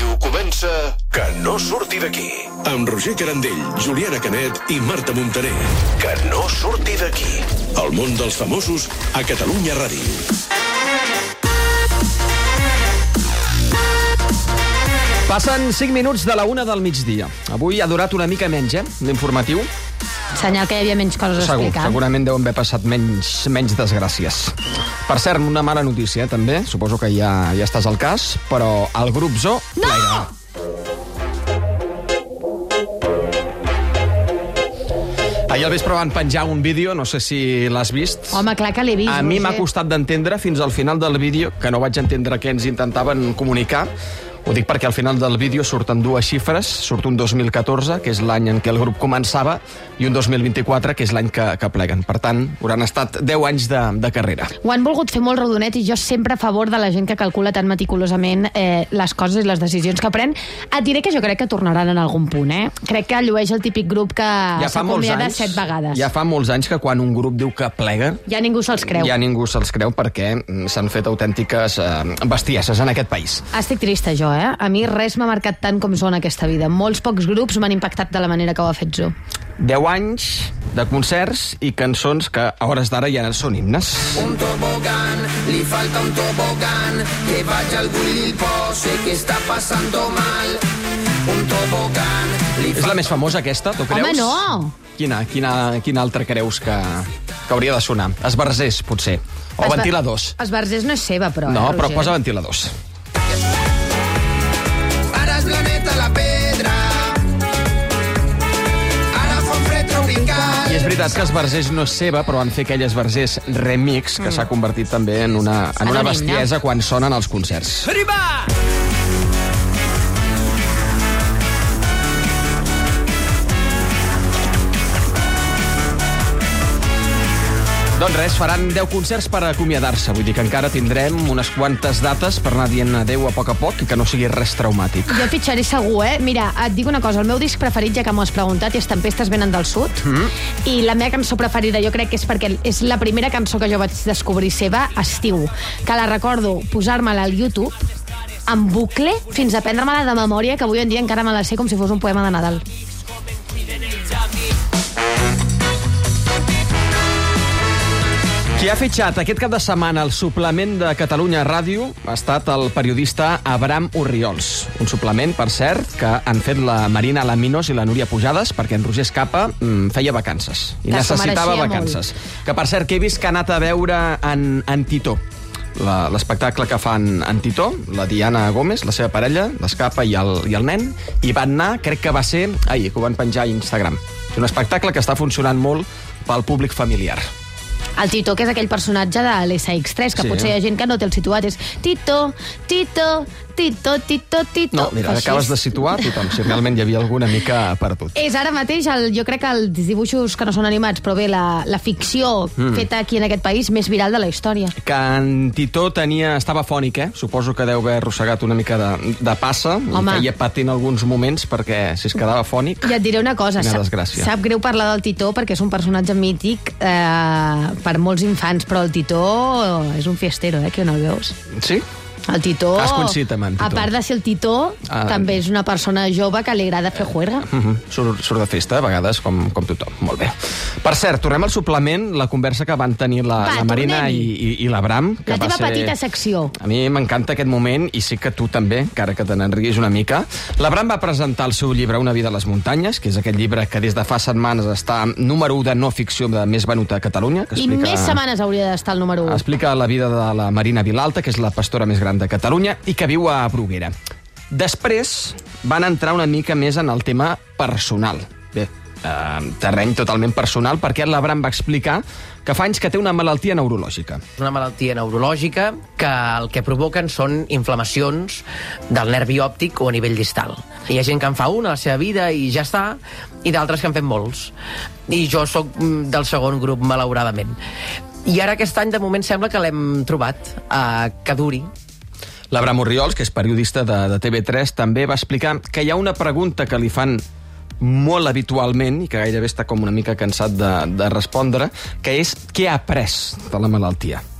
Ràdio comença Que no surti d'aquí. Amb Roger Carandell, Juliana Canet i Marta Montaner. Que no surti d'aquí. El món dels famosos a Catalunya Ràdio. Passen 5 minuts de la 1 del migdia. Avui ha durat una mica menys, l'informatiu. Senyal que hi havia menys coses a explicar. Segurament deuen haver passat menys desgràcies. Per cert, una mala notícia, també. Suposo que ja estàs al cas, però el grup Zoo... No! Plega. Ahir al vespre van penjar un vídeo, no sé si l'has vist. Home, clar que l'he vist, A mi m'ha Roger. costat d'entendre fins al final del vídeo, que no vaig entendre què ens intentaven comunicar. Ho dic perquè al final del vídeo surten dues xifres. Surt un 2014, que és l'any en què el grup començava, i un 2024, que és l'any que pleguen. Per tant, hauran estat 10 anys de carrera. Ho han volgut fer molt rodonet i jo sempre a favor de la gent que calcula tan meticulosament les coses i les decisions que pren. Et diré que jo crec que tornaran en algun punt, Crec que llueix el típic grup que s'ha acomiadat 7 vegades. Ja fa molts anys que quan un grup diu que plega... Ja ningú se'ls creu. Ja ningú se'ls creu perquè s'han fet autèntiques bestieses en aquest país. Estic trista, jo, A mi res m'ha marcat tant com Zoo en aquesta vida. Molts pocs grups m'han impactat de la manera que ho ha fet Zoo. 10 anys de concerts i cançons que a hores d'ara ja són himnes. Un tobogán, li falta un tobogán, que vaya al bulli il pose, que està passando mal. Un tobogán, li És la més famosa aquesta, tu creus? Home, no! Quina altra creus que hauria de sonar? Esbarzers, potser. O ventiladors. Esbarzers no és seva, però. No, però Roger? posa ventiladors. Ara és planeta la pedra, ara fa un fred tropical. I és veritat que Esbarzers no és seva, però van fer aquell Esbarzers remix que s'ha convertit també en una bestiesa quan sonen als concerts. Arriba! Doncs res, faran 10 concerts per acomiadar-se. Vull dir que encara tindrem unes quantes dates per anar dient adéu a poc i que no sigui res traumàtic. Jo fitxaré segur, Mira, et dic una cosa, el meu disc preferit, ja que m'ho has preguntat, és Tempestes venen del sud, i la meva cançó preferida jo crec que és perquè és la primera cançó que jo vaig descobrir seva, Estiu, que la recordo posar-me-la al YouTube en bucle fins a aprendre-me-la de memòria, que avui en dia encara me la sé com si fos un poema de Nadal. Qui ha fitxat aquest cap de setmana el suplement de Catalunya Ràdio ha estat el periodista Abraham Orriols. Un suplement, per cert, que han fet la Marina Alaminos i la Núria Pujades perquè en Roger Escapa feia vacances. I Que s'ho necessitava mereixia vacances. Que, per cert, que he vist que ha anat a veure en Titó. L'espectacle que fan en Titó, la Diana Gómez, la seva parella, l'Escapa i el nen, i van anar, crec que va ser ahir, que ho van penjar a Instagram. És un espectacle que està funcionant molt pel públic familiar. El Tito, que és aquell personatge de l'SX3, que Sí. potser hi ha gent que no té el situat, és Tito, Tito, Tito, Tito, Tito... No, mira, Fa així. acabes de situar tothom, si realment hi havia alguna mica perdut. És ara mateix, jo crec que els dibuixos que no són animats, però bé, la ficció feta aquí en aquest país més viral de la història. Que en Titó estava fònic, Suposo que deu haver arrossegat una mica de passa. Home. I feia patir en alguns moments perquè si es quedava fònic... I et diré una cosa, Quina desgràcia. sap greu parlar del Titó perquè és un personatge mític per molts infants, però el Titó és un fiestero, que no el veus. Sí? El Titó, Has coincidit amb en Titó. a part de ser el Titó, també és una persona jove que li agrada fer juerga. Surt de festa, a vegades, com tothom. Molt bé. Per cert, tornem al suplement, la conversa que van tenir la Marina tornem-hi. i l'Abraham. La teva petita secció. A mi m'encanta aquest moment, i sí que tu també, encara que te n'enriguis una mica. L'Abraham va presentar el seu llibre Una vida a les muntanyes, que és aquest llibre que des de fa setmanes està número 1 de no ficció de més venut a Catalunya. Que I més setmanes hauria d'estar el número 1. Explica la vida de la Marina Vilalta, que és la pastora més gran de Catalunya i que viu a Bruguera. Després van entrar una mica més en el tema personal. Bé, terreny totalment personal, perquè l'Abraham va explicar que fa anys que té una malaltia neurològica. Una malaltia neurològica que el que provoquen són inflamacions del nervi òptic o a nivell distal. Hi ha gent que en fa una a la seva vida i ja està, i d'altres que en fan molts. I jo sóc del segon grup, malauradament. I ara aquest any, de moment, sembla que l'hem trobat que duri. L'Abraham Orriols, que és periodista de TV3, també va explicar que hi ha una pregunta que li fan molt habitualment i que gairebé està com una mica cansat de respondre, que és què ha après de la malaltia.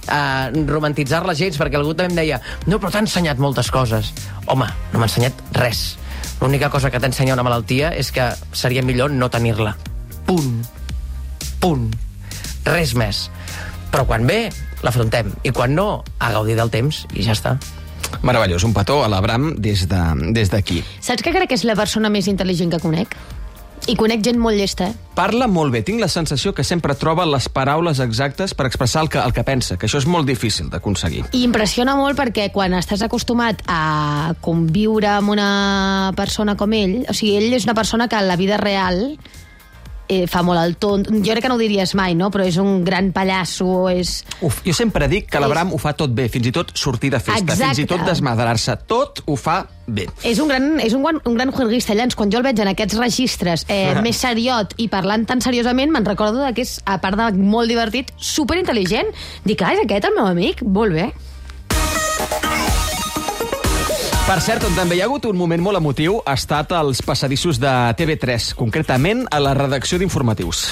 romantitzar-la gens, perquè algú també em deia no, però t'ha ensenyat moltes coses. Home, no m'ha ensenyat res. L'única cosa que t'ensenya una malaltia és que seria millor no tenir-la. Punt. Res més. Però quan ve, l'afrontem. I quan no, a gaudir del temps i ja està. Meravellós, un petó a l'Abram des d'aquí. Saps que crec que és la persona més intel·ligent que conec? I conec gent molt llesta, Parla molt bé, tinc la sensació que sempre troba les paraules exactes per expressar el que pensa, que això és molt difícil d'aconseguir. I impressiona molt perquè quan estàs acostumat a conviure amb una persona com ell, o sigui, ell és una persona que en la vida real fa molt el tont. Jo crec que no ho diries mai, no? Però és un gran pallasso, és... Jo sempre dic que l'Abram ho fa tot bé, fins i tot sortir de festa, Exacte. fins i tot desmadrar-se, tot ho fa bé. És un gran juerguista. Llavors, quan jo el veig en aquests registres més seriot i parlant tan seriosament, me'n recordo que és, a part de molt divertit, superintel·ligent. Dic, és aquest el meu amic? Molt bé. Per cert, on també hi ha hagut un moment molt emotiu ha estat als passadissos de TV3, concretament a la redacció d'informatius.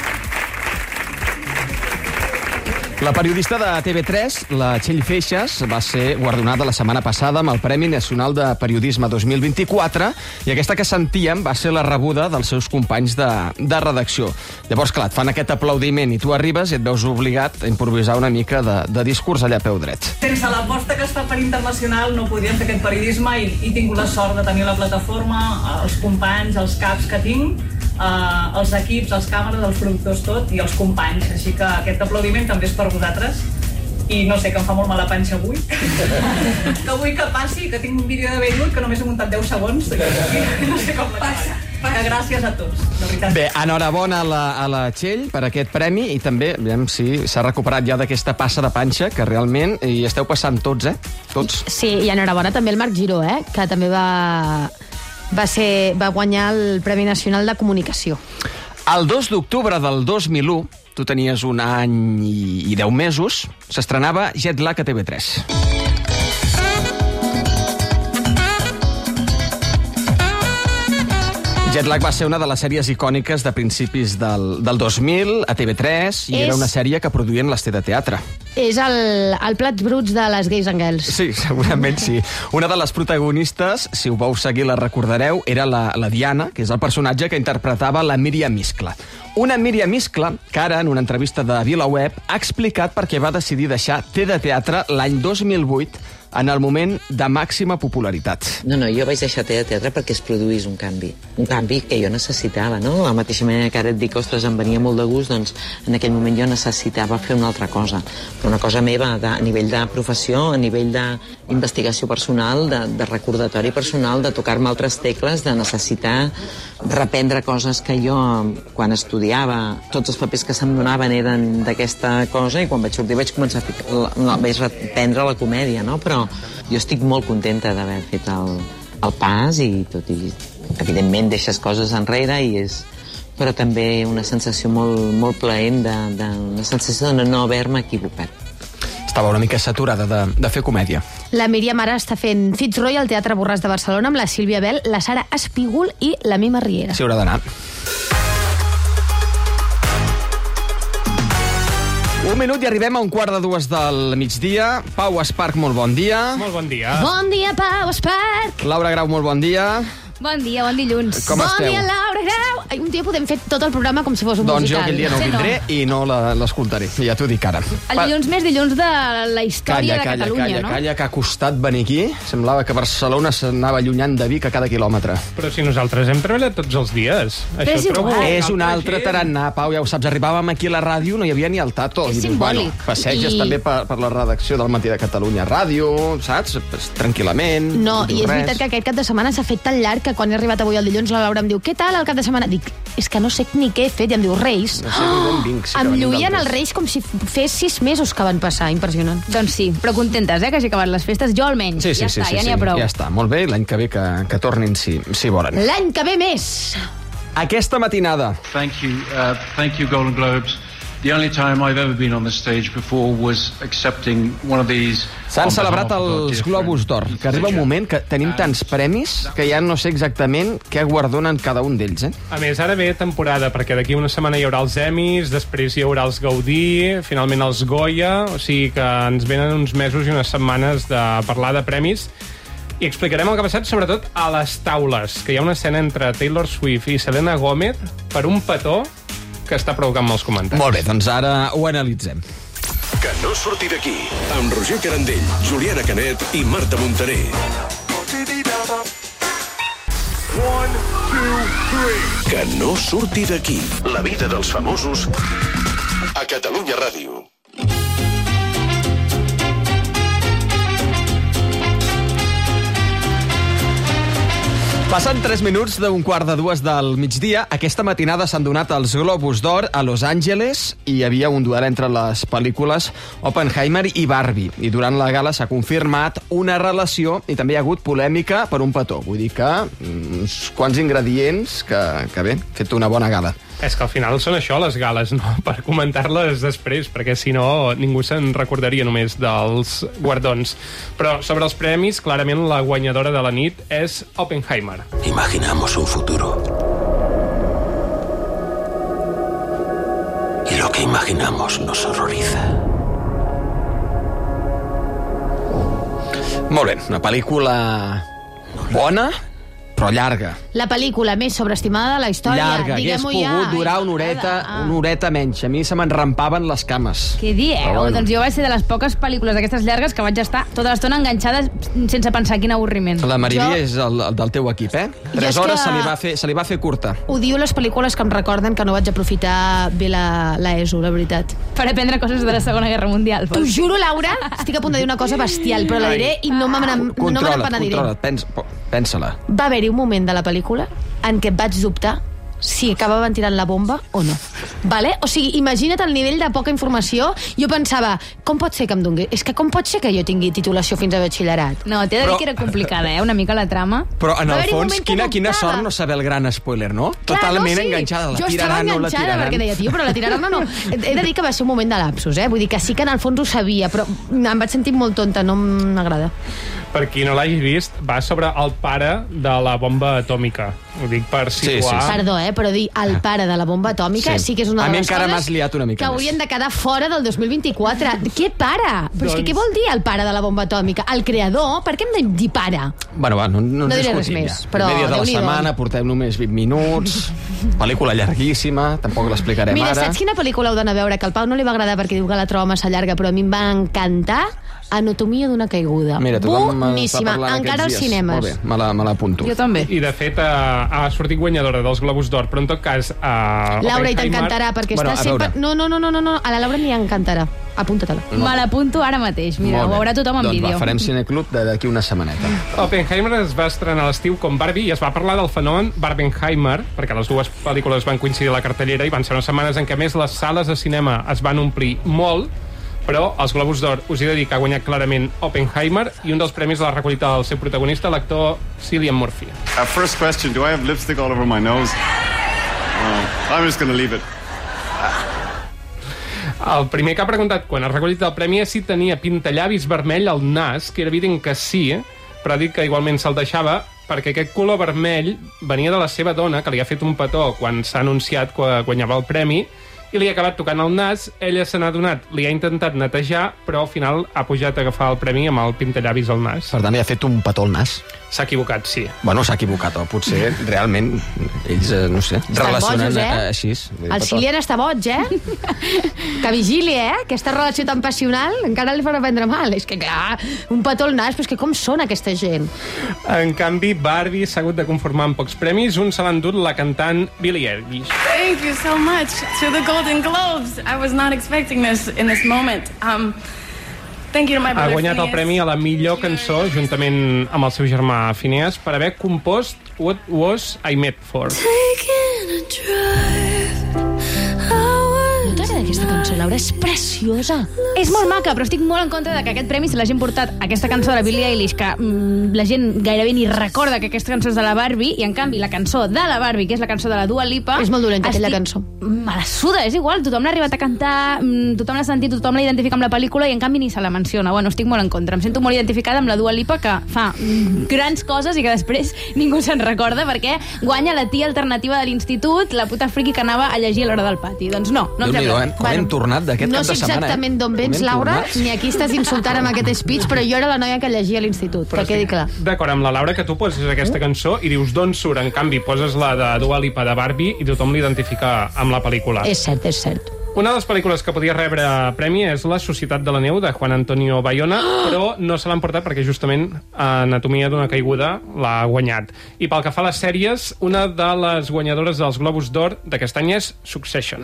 La periodista de TV3, la Txell Feixas, va ser guardonada la setmana passada amb el Premi Nacional de Periodisme 2024 i aquesta que sentíem va ser la rebuda dels seus companys de redacció. Llavors, clar, et fan aquest aplaudiment i tu arribes i et veus obligat a improvisar una mica de discurs allà a peu dret. Sense l'aposta que es fa per internacional no podríem fer aquest periodisme i he tingut la sort de tenir la plataforma, els companys, els caps que tinc, els equips, els càmeres, els productors, tot, i els companys. Així que aquest aplaudiment també és per vosaltres. I no sé, que em fa molt mala panxa avui. Que vull que passi, que tinc un vídeo de Beirut que només he muntat 10 segons. No sé com l'acabarà. Que gràcies a tots, de veritat. Bé, enhorabona a la Txell per aquest premi i també, veiem si s'ha recuperat ja d'aquesta passa de panxa, que realment hi esteu passant tots, Tots. Sí, i enhorabona també el Marc Giró, que també va guanyar el Premi Nacional de Comunicació. El 2 d'octubre del 2001, tu tenies un any i 10 mesos, s'estrenava Jet Lag a TV3. Jet Lag va ser una de les sèries icòniques de principis del 2000 a TV3 i era una sèrie que produïen l'Ester de Teatre. És el Plats Bruts de les Gays and Girls. Sí, segurament sí. Una de les protagonistes, si ho vau seguir la recordareu, era la Diana, que és el personatge que interpretava la Míriam Iscla. Una Míriam Iscla que ara, en una entrevista de VilaWeb, ha explicat per què va decidir deixar T de Teatre l'any 2008 en el moment de màxima popularitat. No, jo vaig deixar T de Teatre perquè es produís un canvi que jo necessitava, no? La mateixa manera que ara et dic, ostres, em venia molt de gust, doncs en aquell moment jo necessitava fer una altra cosa, però una cosa meva a nivell de professió, a nivell d'investigació personal, de recordatori personal, de tocar-me altres tecles, de necessitar reprendre coses que jo, quan estudiava, tots els papers que se'm donaven eren d'aquesta cosa, i quan vaig sortir vaig començar vaig reprendre la comèdia, no? Però jo estic molt contenta d'haver fet el pas i tot i evidentment deixes coses enrere però també una sensació molt plaent una sensació de no haver-me equivocat. Estava una mica saturada de fer comèdia. La Míriam ara està fent Fitzroy al Teatre Borràs de Barcelona amb la Sílvia Bel, la Sara Espígol i la Mima Riera. S'hi haurà d'anar. 1 minut i arribem a 1:45 del migdia. Pau Esparch, molt bon dia. Molt bon dia. Bon dia, Pau Esparch. Laura Grau, molt bon dia. Bon dia, bon dilluns. Com esteu? Bon dia, Laura Grau. Un dia podem fer tot el programa com si fos un Doncs musical. jo aquell dia no vindré i no l'escoltaré, ja t'ho dic ara. El dilluns més dilluns de la història de Catalunya, no? Calla, que ha costat venir aquí. Semblava que Barcelona s'anava allunyant de Vic a cada quilòmetre. Però si nosaltres hem treballat tots els dies. Però és igual. És un altre tarannà, Pau, ja ho saps. Arribàvem aquí a la ràdio, no hi havia ni el tato. És I dius, simbòlic. Passeges també per la redacció del Matí de Catalunya Ràdio, saps? Tranquil·lament. No, i és veritat que aquest cap de setmana s'ha fet tan llarg que quan he arribat avui al dilluns la Laura em diu, què tal el cap de setmana? Dic, és que no sé ni què he fet. I em diu, Reis. No sé d'on vinc, sí que Em venim lluïen d'altres. els Reis com si fes 6 mesos que van passar. Impressionant. Doncs sí, però contentes, que hagi acabat les festes. Jo almenys. Sí, ja està, ja n'hi ha prou. Ja està, molt bé. L'any que ve que tornin, si volen. L'any que ve més. Aquesta matinada. Thank you, Golden Globes. The only time I've ever been on the stage before was accepting one of these. S'han celebrat els Globus d'Or, que arriba un moment que tenim tants premis que ja no sé exactament què guardonen cada un d'ells, A més, ara ve temporada, perquè d'aquí una setmana hi haurà els Emmys, després hi haurà els Gaudí, finalment els Goya, o sigui que ens venen uns mesos i unes setmanes de parlar de premis, i explicarem el que ha passat, sobretot a les taules, que hi ha una escena entre Taylor Swift i Selena Gomez per un petó que està provocant molts comentaris. Molt bé, doncs ara ho analitzem. Que no surti d'aquí, amb Roger Carandell, Juliana Canet i Marta Montaner. 1, 2, 3. Que no surti d'aquí, la vida dels famosos a Catalunya Ràdio. Passen 3 minuts d'un 1:45 del migdia. Aquesta matinada s'han donat els Globus d'Or a Los Angeles i hi havia un duel entre les pel·lícules Oppenheimer i Barbie. I durant la gala s'ha confirmat una relació i també hi ha hagut polèmica per un petó. Vull dir que uns quants ingredients que bé, fet una bona gala. És que al final són això, les gales, no? Per comentar-les després, perquè si no ningú se'n recordaria només dels guardons. Però sobre els premis, clarament la guanyadora de la nit és Oppenheimer. Imaginamos un futuro. Y lo que imaginamos nos horroriza. Molt bé, una pel·lícula bona, però llarga. La pel·lícula més sobreestimada de la història. Llarga, hagués pogut durar una horeta menys. A mi se m'enrampaven les cames. Què dieu? Bueno. Doncs jo vaig ser de les poques pel·lícules d'aquestes llargues que vaig estar tota l'estona enganxada sense pensar quin avorriment. La Maridia és el del teu equip, 3 hores se li va fer curta. Odio les pel·lícules que em recorden que no vaig aprofitar bé l'ESO, la veritat. Per aprendre coses de la Segona Guerra Mundial. T'ho juro, Laura, estic a punt de dir una cosa bestial, però la diré i no me n'empenediré. Controla't, pensa-la. Va haver-hi un moment de la pel·lícula en què vaig dubtar si acabaven tirant la bomba o no. Vale? O sigui, imagina't el nivell de poca informació. Jo pensava, com pot ser que em doni? És que com pot ser que jo tingui titulació fins a batxillerat? No, t'he de dir que era complicada, una mica la trama. Però en el fons, quina sort no saber el gran spoiler, no? Totalment enganxada. La tiraran o no la tiraran? Jo estava enganxada perquè deia, tio, però la tiraran o no? He de dir que va ser un moment de lapsus, Vull dir que sí que en el fons ho sabia, però em vaig sentir molt tonta, no m'agrada. Per qui no l'hagi vist, va sobre el pare de la bomba atòmica. Ho dic per situar... Sí. Perdó, però dir el pare de la bomba atòmica sí que és una de les coses que haurien de quedar fora del 2024. Què pare? Però és que què vol dir el pare de la bomba atòmica? El creador? Per què hem de dir pare? Bueno, va, no ens diré res més, però dia de la setmana, portem només 20 minuts, pel·lícula llarguíssima, tampoc l'explicarem ara. Mira, saps quina pel·lícula heu d'anar a veure? Que al Pau no li va agradar perquè diu que la troba massa llarga, però a mi em va encantar. Anatomia d'una caiguda. Mira, boníssima, encara als cinemes. Molt bé, me l'apunto. Jo també. I de fet ha sortit guanyadora dels Globus d'Or, però en tot cas Laura, i t'encantarà, perquè està sempre... No, a la Laura li encantarà. Apunta-te-la. Me l'apunto ara mateix, mira, ho veurà tothom en vídeo. Doncs va, farem cineclub d'aquí una setmaneta. Oppenheimer es va estrenar a l'estiu com Barbie i es va parlar del fenomen Barbenheimer, perquè les dues pel·lícules van coincidir a la cartellera i van ser unes setmanes en què més les sales de cinema es van omplir molt, però els Globus d'Or us he de dir que ha guanyat clarament Oppenheimer i un dels premis l'ha recollit el seu protagonista, l'actor Cillian Murphy. First question, do I have lipstick all over my nose? I'm just gonna leave it. El primer que ha preguntat quan ha recollit el premi és si tenia pintallavis vermell al nas, que era evident que sí, però ha dit que igualment se'l deixava perquè aquest color vermell venia de la seva dona, que li ha fet un petó quan s'ha anunciat que guanyava el premi, i li ha acabat tocant el nas, ella se n'ha adonat, li ha intentat netejar, però al final ha pujat a agafar el premi amb el pintallavis al nas. Per tant, li ha fet un petó al nas. S'ha equivocat, sí. Bueno, s'ha equivocat, o potser realment ells, no sé, relacionen així. El Cillian està boig, Que vigili, Aquesta relació tan passional encara li farà prendre mal. És que, clar, un petó al nas, però és que com són aquesta gent? En canvi, Barbie s'ha hagut de conformar amb pocs premis. Un se l'ha endut la cantant Billie Eilish. Thank you so much to the Golden Globes. I was not expecting this in this moment. Thank you to my brother. Ha guanyat el premi a la millor cançó juntament amb el seu germà Phineas per haver compost What Was I Made For. No t'agrada aquesta cançó, Laura? És preciosa. És molt maca, però estic molt en contra de que aquest premi se l'hagin portat aquesta cançó de la Billie Eilish, que la gent gairebé ni recorda que aquesta cançó és de la Barbie, i en canvi la cançó de la Barbie, que és la cançó de la Dua Lipa... És molt dolenta aquella cançó. Me la suda, és igual, tothom l'ha arribat a cantar, tothom l'ha sentit, tothom la identifica amb la pel·lícula i en canvi ni se la menciona. Bueno, estic molt en contra. Em sento molt identificada amb la Dua Lipa, que fa grans coses i que després ningú se'n recorda perquè guanya la tia alternativa de l'institut, la puta friqui que anava a llegir a l'hora del pati. Doncs no em sembla. Com hem tornat d'aquest cap de setmana, No sé exactament d'on vens, Laura, ni aquí estàs insultant amb aquest speech, però jo era la noia que llegia a l'institut, que quedi clar. D'acord amb la Laura, que tu poses aquesta cançó i dius d'on surt, en canvi poses la de Dua Lipa de Barbie i tothom l'identifica amb la pel·lícula. És cert, és cert. Una de les pel·lícules que podia rebre premi és La Societat de la Neu, de Juan Antonio Bayona, però no se l'han portat perquè justament Anatomia d'una caiguda l'ha guanyat. I pel que fa a les sèries, una de les guanyadores dels Globus d'Or d'aquest any és Succession.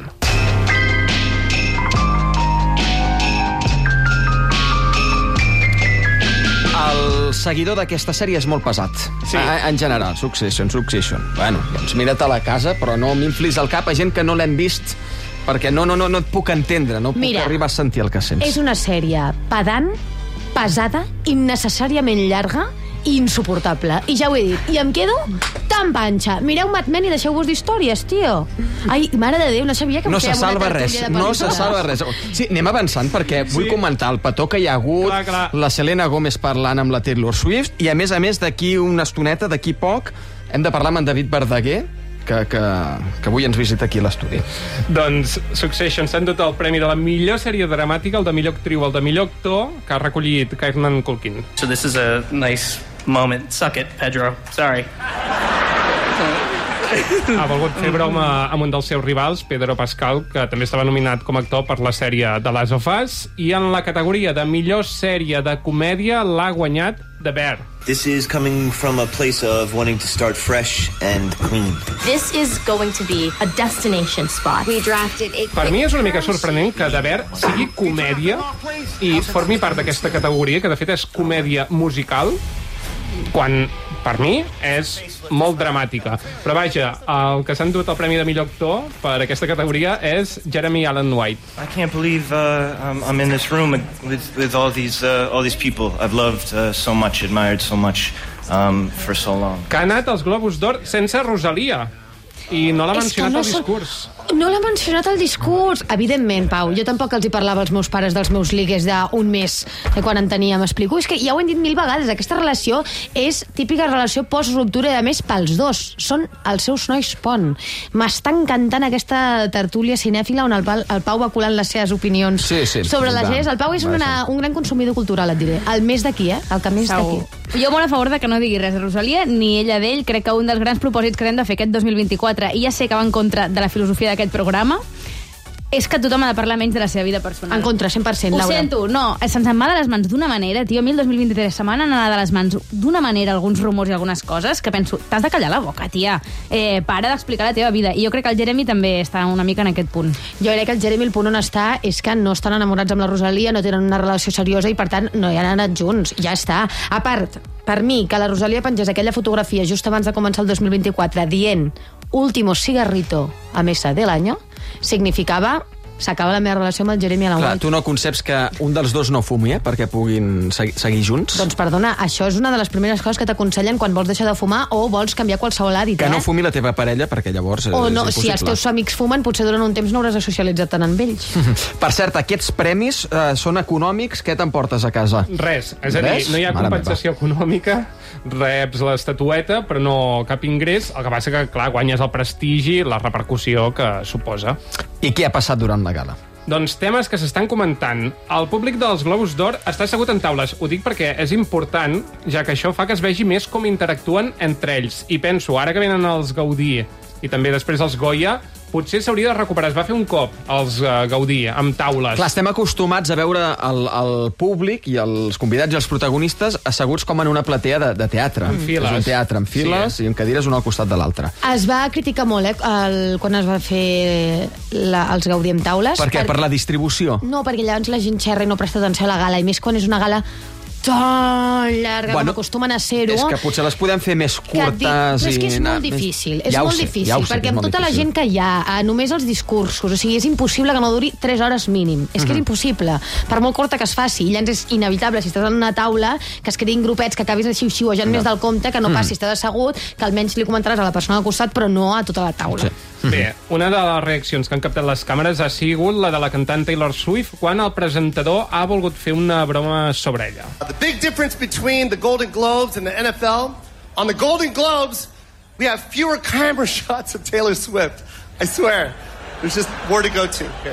El seguidor d'aquesta sèrie és molt pesat. Sí. En general, Succession. Bueno, doncs mira't a la casa, però no m'inflis al cap a gent que no l'hem vist, perquè no et puc entendre, no puc arribar a sentir el que sents. És una sèrie pedant, pesada, innecessàriament llarga i insuportable. I ja ho he dit. I em quedo tan panxa. Mireu Mad Men i deixeu-vos d'històries, tio. Ai, mare de Déu, no sabia que no se salva res, no se salva res. Sí, anem avançant perquè vull comentar el petó que hi ha hagut, la Selena Gomez parlant amb la Taylor Swift, i a més d'aquí una estoneta, d'aquí poc, hem de parlar amb en David Verdaguer, que avui ens visita aquí a l'estudi. Doncs Succession s'ha endut el premi de la millor sèrie dramàtica, el de millor actriu, el de millor actor, que ha recollit Kieran Culkin. So this is a nice moment. Suck it, Pedro. Sorry. Ha volgut fer broma amb un dels seus rivals, Pedro Pascal, que també estava nominat com a actor per la sèrie The Last of Us, i en la categoria de millor sèrie de comèdia l'ha guanyat The Bear. This is coming from a place of wanting to start fresh and clean. This is going to be a destination spot. We drafted a... Per mi és una mica sorprenent que The Bear sigui comèdia i formi part d'aquesta categoria, que de fet és comèdia musical, quan per mi és molt dramàtica. Però vaja, el que s'ha endut el premi de millor actor per aquesta categoria és Jeremy Allen White. I can't believe I'm in this room with all these people I've loved so much, admired so much for so long. Que ha anat als Globus d'Or sense Rosalia i no l'ha mencionat al discurs. No l'ha mencionat al discurs. Evidentment, Pau, jo tampoc els hi parlava als meus pares dels meus ligues d'un mes quan en tenia. M'explico? És que ja ho hem dit 1000 vegades. Aquesta relació és típica relació post-ruptura i, a més, pels dos. Són els seus nois pont. M'està encantant aquesta tertúlia cinèfila on el Pau va colant les seves opinions sobre les sèries. El Pau és un gran consumidor cultural, et diré. El més d'aquí, el que més d'aquí. Jo molt a favor de que no digui res de Rosalia, ni ella d'ell. Crec que un dels grans propòsits que hem de fer aquest 2024, i ja sé que va en contra de la filosofia d'aquest programa, és que tothom ha de parlar menys de la seva vida personal. En contra, 100%, Laura. Ho sento, no, se'ns en va de les mans d'una manera, tio, a mi el 2023 se m'han anat de les mans d'una manera alguns rumors i algunes coses que penso, t'has de callar la boca, tia. Para d'explicar la teva vida. I jo crec que el Jeremy també està una mica en aquest punt. Jo crec que el Jeremy, el punt on està, és que no estan enamorats amb la Rosalia, no tenen una relació seriosa i, per tant, no hi han anat junts. Ja està. A part, per mi, que la Rosalia pengés aquella fotografia just abans de començar el 2024 dient último cigarrito a mesa del año, significava s'acaba la meva relació amb el Jeremy Allen White. Clar, tu no conceps que un dels dos no fumi, perquè puguin seguir junts? Doncs perdona, això és una de les primeres coses que t'aconsellen quan vols deixar de fumar o vols canviar qualsevol hàbit. Que no fumi la teva parella, perquè llavors és impossible. Si els teus amics fumen, potser durant un temps no hauràs de socialitzar tant amb ells. Per cert, aquests premis són econòmics, què t'emportes a casa? Res, és a dir, no hi ha compensació econòmica, reps l'estatueta, però no cap ingrés, el que passa que, clar, guanyes el prestigi, la repercussió que suposa. I què ha passat durant la gala? Doncs temes que s'estan comentant. El públic dels Globus d'Or està assegut en taules. Ho dic perquè és important, ja que això fa que es vegi més com interactuen entre ells. I penso, ara que venen els Gaudí i també després els Goya, potser s'hauria de recuperar. Es va fer un cop els Gaudí, amb taules. Clar, estem acostumats a veure el públic i els convidats i els protagonistes asseguts com en una platea de teatre. En files. És un teatre amb files i amb cadires un al costat de l'altre. Es va criticar molt, quan es va fer els Gaudí amb taules. Per què? Per la distribució? No, perquè llavors la gent xerra i no presta atenció a la gala, i més quan és una gala tan llarga com acostumen a ser-ho. És que potser les podem fer més curtes. Però és que és molt difícil. És molt difícil, perquè amb tota la gent que hi ha, només els discursos, o sigui, és impossible que no duri 3 hores mínim. És que és impossible. Per molt curta que es faci. I llavors és inevitable, si estàs en una taula, que es creïn grupets, que acabis xiu-xiuejant més del compte, que no passi, si estàs assegut, que almenys li comentaràs a la persona al costat, però no a tota la taula. Bé, una de les reaccions que han captat les càmeres ha sigut la de la cantant Taylor Swift quan el presentador ha volgut fer una broma sobre ella. The big difference between the Golden Globes and the NFL, on the Golden Globes, we have fewer camera shots of Taylor Swift. I swear. There's just more to go to here.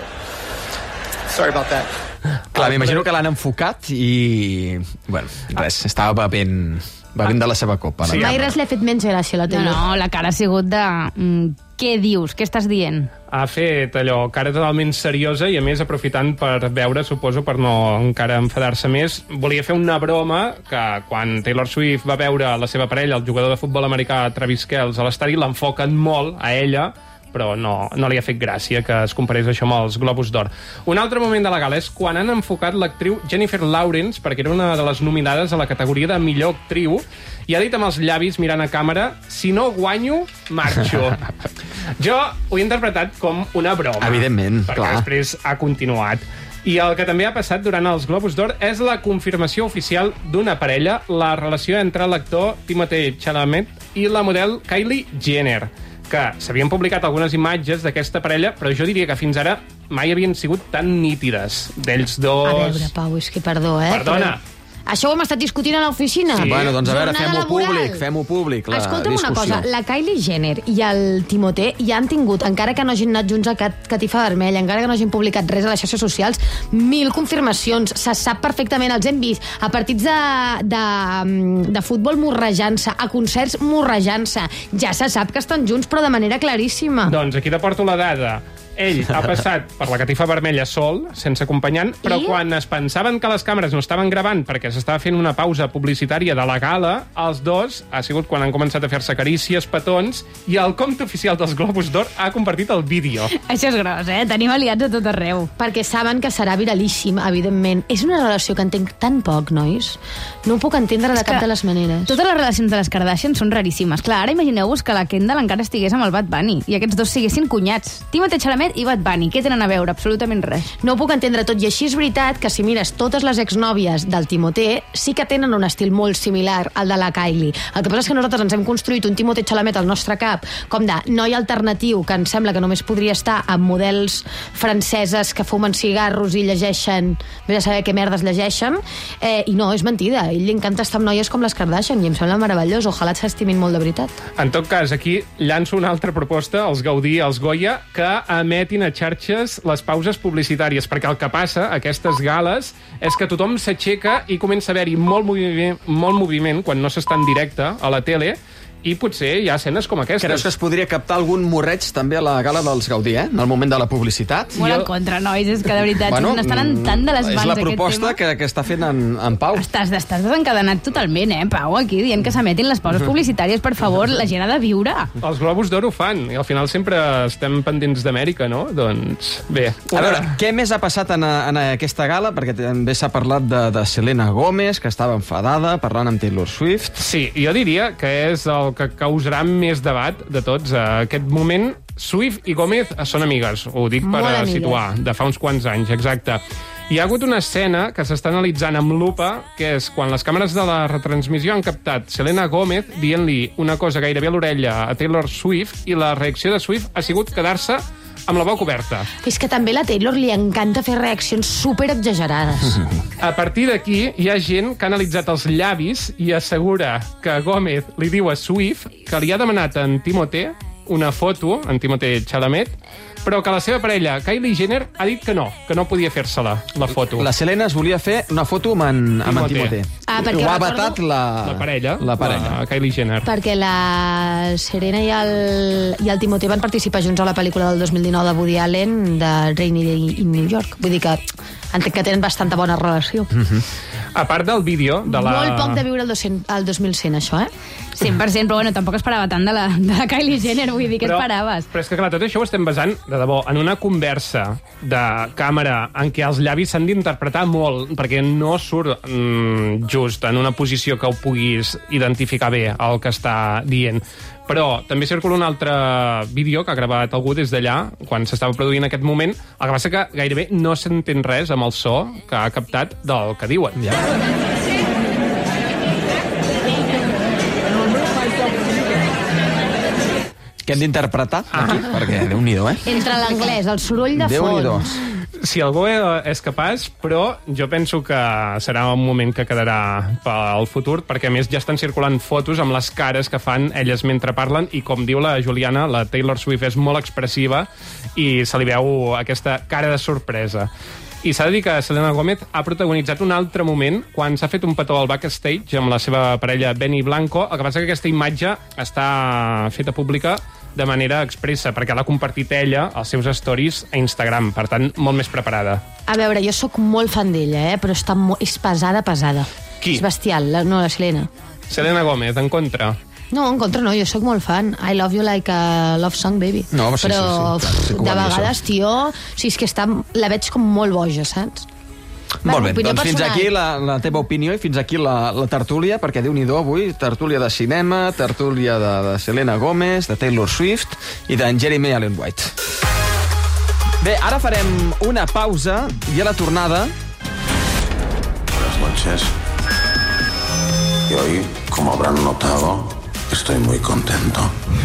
Sorry about that. Clar, m'imagino que l'han enfocat i... Bueno, res, estava bevent de la seva copa. Sí, mai res l'he fet menys gràcia, la Taylor. No, la cara ha sigut de... Què dius? Què estàs dient? Ha fet allò, cara totalment seriosa i a més aprofitant per veure, suposo, per no encara enfadar-se més, volia fer una broma que quan Taylor Swift va veure la seva parella, el jugador de futbol americà Travis Kelce, a l'estadi, l'enfoquen molt a ella, però no li ha fet gràcia que es comparés això amb els Globus d'Or. Un altre moment de la gala és quan han enfocat l'actriu Jennifer Lawrence, perquè era una de les nominades a la categoria de millor actriu, i ha dit amb els llavis, mirant a càmera, si no guanyo, marxo. Jo ho he interpretat com una broma. Evidentment, perquè clar. Després ha continuat. I el que també ha passat durant els Globus d'Or és la confirmació oficial d'una parella, la relació entre l'actor Timothée Chalamet i la model Kylie Jenner, que s'havien publicat algunes imatges d'aquesta parella, però jo diria que fins ara mai havien sigut tan nítides d'ells dos. A veure, Pau, és que perdó, Perdona. Però... Això ho hem estat discutint a l'oficina. Sí. Bueno, doncs a veure, Jornada fem-ho públic, la Escolta'm discussió. una cosa, la Kylie Jenner i el Timothée ja han tingut, encara que no hagin anat junts a Catifa Vermella, encara que no hagin publicat res a les xarxes socials, 1000 confirmacions, se sap perfectament, els hem vist a partits de futbol morrejant-se, a concerts morrejant-se, ja se sap que estan junts, però de manera claríssima. Doncs aquí t'aporto la dada. Ell ha passat per la Catifa Vermella sol, sense acompanyant, però quan es pensaven que les càmeres no estaven gravant perquè s'estava fent una pausa publicitària de la gala, els dos ha sigut quan han començat a fer-se carícies, petons, i el compte oficial dels Globus d'Or ha compartit el vídeo. Això és gros, Tenim aliats a tot arreu. Perquè saben que serà viralíssim, evidentment. És una relació que entenc tan poc, nois. No ho puc entendre de cap de les maneres. Totes les relacions de les Kardashian són raríssimes. Clar, ara imagineu-vos que la Kendall encara estigués amb el Bad Bunny i aquests dos siguessin cunyats. Timothée Chalamet i Bad Bunny, què tenen a veure? Absolutament res. No ho puc entendre tot, i així és veritat que si mires totes les exnòvies del Timothée, sí que tenen un estil molt similar al de la Kylie. El que passa és que nosaltres ens hem construït un Timothée Chalamet al nostre cap com de noi alternatiu, que ens sembla que només podria estar amb models franceses que fumen cigarros i llegeixen, vés a saber què merdes llegeixen, i no, és mentida. A ell li encanta estar amb noies com les Kardashian i em sembla meravellós. Ojalà s'estimin molt de veritat. En tot cas, aquí llanço una altra proposta, els Gaudí, els Goya, que emetin a xarxes les pauses publicitàries, perquè el que passa a aquestes gales és que tothom s'aixeca i comença a haver-hi molt moviment quan no s'està en directe a la tele, i potser hi ha escenes com aquestes. Creus que es podria captar algun morreig també a la gala dels Gaudí, en el moment de la publicitat? Molt en contra, nois, és que de veritat n'estan en tant de les mans. És la proposta que està fent en Pau. Estàs desencadenat totalment, Pau, aquí dient que s'emetin les pauses publicitàries, per favor, la gent ha de viure. Els Globus d'Or ho fan, i al final sempre estem pendents d'Amèrica, no? Doncs, bé. A veure, què més ha passat en aquesta gala? Perquè també s'ha parlat de Selena Gomez, que estava enfadada, parlant amb Taylor Swift. Sí, jo diria que és el que causarà més debat de tots. Aquest moment, Swift i Gómez són amigues, ho dic per situar, de fa uns quants anys, exacte. Hi ha hagut una escena que s'està analitzant amb lupa, que és quan les càmeres de la retransmissió han captat Selena Gomez dient-li una cosa gairebé a l'orella a Taylor Swift, i la reacció de Swift ha sigut quedar-se amb la boca oberta. És que també a la Taylor li encanta fer reaccions super exagerades. A partir d'aquí hi ha gent que ha analitzat els llavis i assegura que Gómez li diu a Swift que li ha demanat a en Timothée una foto, en Timothée Chalamet, però que la seva parella, Kylie Jenner, ha dit que no podia fer-se-la, la foto. La Selena es volia fer una foto amb en Timothée. Ho ha vetat la parella, la Kylie Jenner. Perquè la Serena i el Timothée van participar junts a la pel·lícula del 2019 de Woody Allen, de Rainy Day in New York. Vull dir que entenc que tenen bastanta bona relació. A part del vídeo de la... Molt poc de viure el 2100, això, 100%, però bueno, tampoc esperava tant de la Kylie Jenner, vull dir, què esperaves? Però és que, clar, tot això ho estem basant, de debò, en una conversa de càmera en què els llavis s'han d'interpretar molt, perquè no surt just en una posició que ho puguis identificar bé el que està dient. Però també circula un altre vídeo que ha gravat algú des d'allà, quan s'estava produint aquest moment. El que passa que gairebé no s'entén res amb el so que ha captat del que diuen. Ja. Que hem d'interpretar aquí, perquè Déu-n'hi-do, Entre l'anglès, el soroll de fons. Si algú és capaç, però jo penso que serà un moment que quedarà pel futur, perquè a més ja estan circulant fotos amb les cares que fan elles mentre parlen, i com diu la Juliana, la Taylor Swift és molt expressiva i se li veu aquesta cara de sorpresa. I s'ha de dir que Selena Gomez ha protagonitzat un altre moment quan s'ha fet un petó al backstage amb la seva parella Benny Blanco. El que passa que aquesta imatge està feta pública de manera expressa, perquè l'ha compartit ella als seus stories a Instagram, per tant, molt més preparada. A veure, jo sóc molt fan d'ella, però és pesada. Qui? És bestial, la Selena. Selena Gomez, en contra. No, en contra no, jo sóc molt fan. I love you like a love song, baby. No, sí, però sí. De vegades, tio, és que la veig com molt boja, saps? Molt bé, doncs fins aquí la teva opinió i fins aquí la tertúlia, perquè Déu-n'hi-do avui, tertúlia de cinema, tertúlia de Selena Gomez, de Taylor Swift i d'en Jeremy Allen White. Bé, ara farem una pausa i a la tornada... Buenas noches. Y hoy, como habrán notado, estoy muy contento.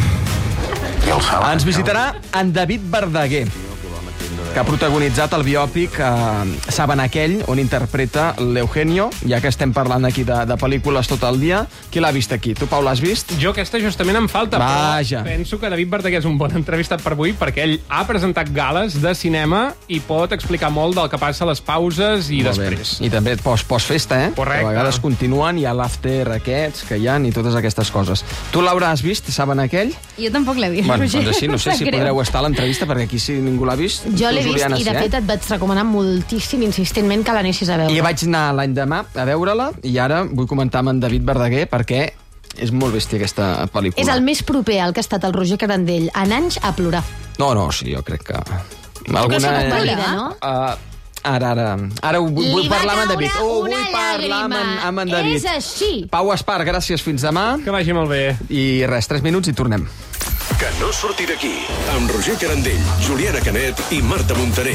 Ens visitarà en David Verdaguer, que ha protagonitzat el biòpic Saben aquell, on interpreta l'Eugenio, ja que estem parlant aquí de pel·lícules tot el dia. Qui l'ha vist aquí? Tu, Pau, l'has vist? Jo aquesta justament em falta, Vaja. Però penso que David Verdaguer és un bon entrevistat per avui, perquè ell ha presentat gales de cinema i pot explicar molt del que passa a les pauses i després. I també post-festa, Correcte. A vegades continuen, hi ha l'after aquests que hi ha i totes aquestes coses. Tu, Laura, has vist Saben aquell? Jo tampoc l'he vist. Bueno, doncs així, no sé si podreu estar a l'entrevista, perquè aquí si ningú l'ha vist... Jo l'he vist i de fet et vaig recomanar moltíssim, insistentment, que l'anessis a veure. I vaig anar l'any demà a veure-la i ara vull comentar amb en David Verdaguer perquè és molt bèstia aquesta pel·lícula. És el més proper al que ha estat el Roger Carandell en anys a plorar. No, sí, jo crec que... Alguna... Que valida, no? Ara vull parlar amb en David. Vull parlar amb en David. És així. Pau Espar, gràcies, fins demà. Que vagi molt bé. I res, 3 minuts i tornem. Que no surti d'aquí, amb Roger Carandell, Juliana Canet i Marta Montaner.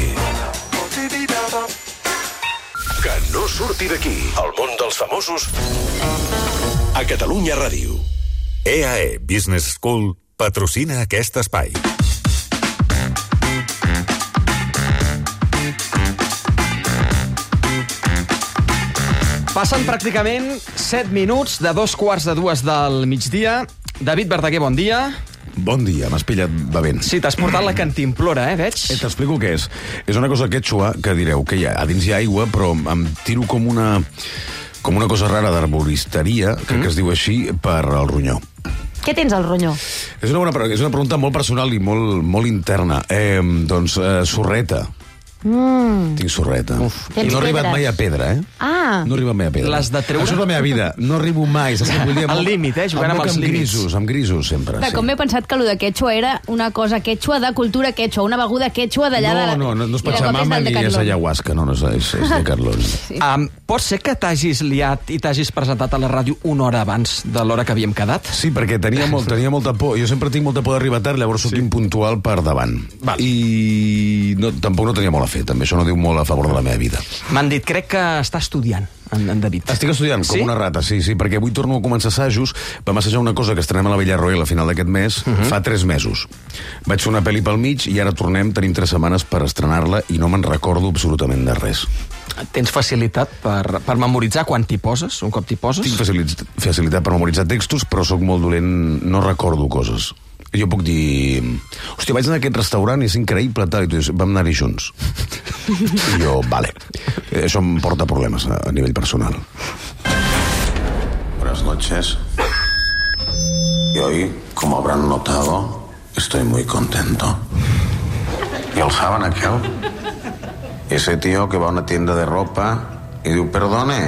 Que no surti d'aquí, el món dels famosos a Catalunya Ràdio. EAE Business School patrocina aquest espai. Passen pràcticament 7 minuts de 2:45 del migdia. David Verdaguer, bon dia. Bon dia, m'has pillat bevent. Sí, t'has portat la cantimplora, veig? T'explico què és. És una cosa quechua que direu que a dins hi ha aigua, però em tiro com una cosa rara d'arboristeria, que es diu així, per al ronyó. Què tens al ronyó? És una pregunta molt personal i molt interna. Sorreta. Tinc sorreta. I no he arribat mai a pedra, No he arribat mai a pedra. Les de treure... Això és la meva vida. No arribo mai. Al límit, jugant amb els límits. Amb grisos, sempre. Clar, com m'he pensat que allò de quechua era una cosa quechua de cultura quechua, una beguda quechua d'allà de... No és Pachamama ni és ayahuasca, no és Decathlon. Pot ser que t'hagis liat i t'hagis presentat a la ràdio una hora abans de l'hora que havíem quedat? Sí, perquè tenia molta por. Jo sempre tinc molta por d'arribar tard, llavors soc impuntual per davant. I tampoc no tenia molt a fer, també. Això no diu molt a favor de la meva vida. M'han dit, crec que està estudiant, en David. Estic estudiant, com una rata, sí, perquè avui torno a començar assajos. Vam assajar una cosa que estrenem a la Vella Royal a final d'aquest mes, fa 3 mesos. Vaig fer una pel·li pel mig i ara tenim 3 setmanes per estrenar-la i no me'n recordo absolutament de res. Tens facilitat per memoritzar quan t'hi poses, un cop t'hi poses? Tinc facilitat per memoritzar textos, però sóc molt dolent, no recordo coses. Jo puc dir... Hòstia, vaig anar a aquest restaurant i és increïble, tal, i tu dius, vam anar-hi junts. I jo, vale. Això em porta problemes a nivell personal. Buenas noches. Y hoy, como habrán notado, estoy muy contento. ¿Y el Saben aquel? Ese tío que va a una tienda de ropa y diu, perdone,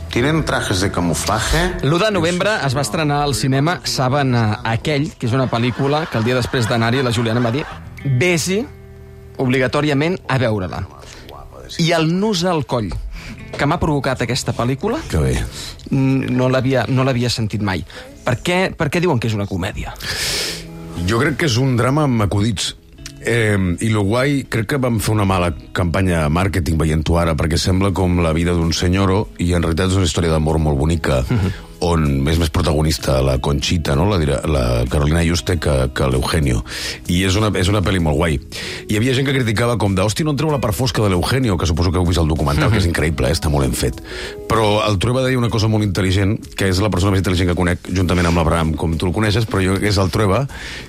¿Tienen trajes de camuflaje? L'1 de novembre es va estrenar al cinema Saben aquell, que és una pel·lícula que el dia després d'anar-hi la Juliana va dir vés-hi obligatòriament a veure-la. I el nus al coll que m'ha provocat aquesta pel·lícula que bé. No l'havia sentit mai. Per què diuen que és una comèdia? Jo crec que és un drama amb acudits. I lo guai, crec que vam fer una mala campanya de màrqueting veient-ho ara, perquè sembla com la vida d'un senyoro i en realitat és una història d'amor molt bonica, on és més protagonista la Conchita, no? la Carolina Yuste, que l'Eugenio. I és una pel·li molt guai. Hi havia gent que criticava com de hòstia, no entreu la part fosca de l'Eugenio, que suposo que heu vist el documental, que és increïble, està molt ben fet. Però el Trueba deia una cosa molt intel·ligent, que és la persona més intel·ligent que conec, juntament amb l'Abraham, com tu el coneixes, però jo és el Trueba,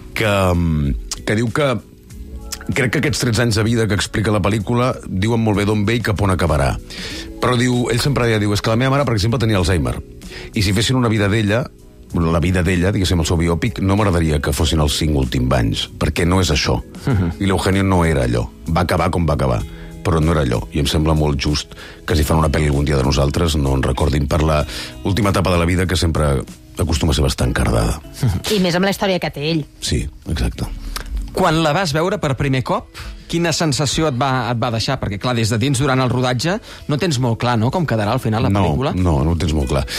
que diu que crec que aquests 13 anys de vida que explica la pel·lícula diuen molt bé d'on ve i cap on acabarà. Però ell sempre diu, és que la meva mare, per exemple, tenia Alzheimer. I si fessin una vida d'ella, la vida d'ella, diguéssim, el seu biòpic, no m'agradaria que fossin els 5 últims anys, perquè no és això. I l'Eugenio no era allò. Va acabar com va acabar, però no era allò. I em sembla molt just que si fan una pel·li algun dia de nosaltres no en recordin per la última etapa de la vida, que sempre acostuma a ser bastant cardada. I més amb la història que té ell. Sí, exacte. Quan la vas veure per primer cop, quina sensació et va deixar? Perquè, clar, des de dins, durant el rodatge, no tens molt clar, no?, com quedarà al final la pel·lícula. No ho tens molt clar.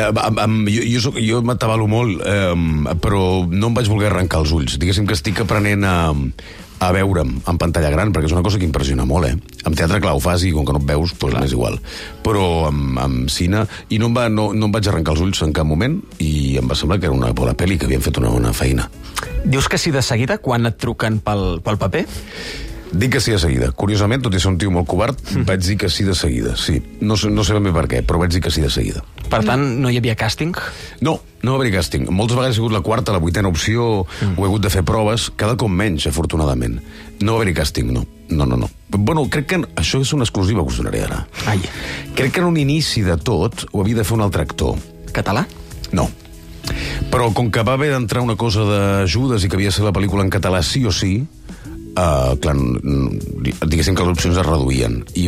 Jo m'atabalo molt, però no em vaig voler arrencar els ulls. Diguéssim que estic aprenent a veure'm en pantalla gran, perquè és una cosa que impressiona molt, En teatre, clar, ho fas i com que no et veus, doncs m'és igual. Però amb cine... I no em vaig arrencar els ulls en cap moment i em va semblar que era una bona pel·li, que havien fet una bona feina. Dius que sí de seguida, quan et truquen pel paper? Dic que sí de seguida. Curiosament, tot i ser un tio molt covard, vaig dir que sí de seguida, sí. No sé ben bé per què, però vaig dir que sí de seguida. Per tant, no hi havia càsting? No va haver càsting. Moltes vegades ha sigut la quarta, la vuitena opció, ho he hagut de fer proves, cada cop menys, afortunadament. No va haver càsting, no. Bueno, crec que això és una exclusiva que us donaré ara. Crec que en un inici de tot ho havia de fer un altre actor. Català? No. Però com que va haver d'entrar una cosa d'ajudes i que havia de ser la pel·lícula en català sí o sí, clar, diguéssim que les opcions es reduïen i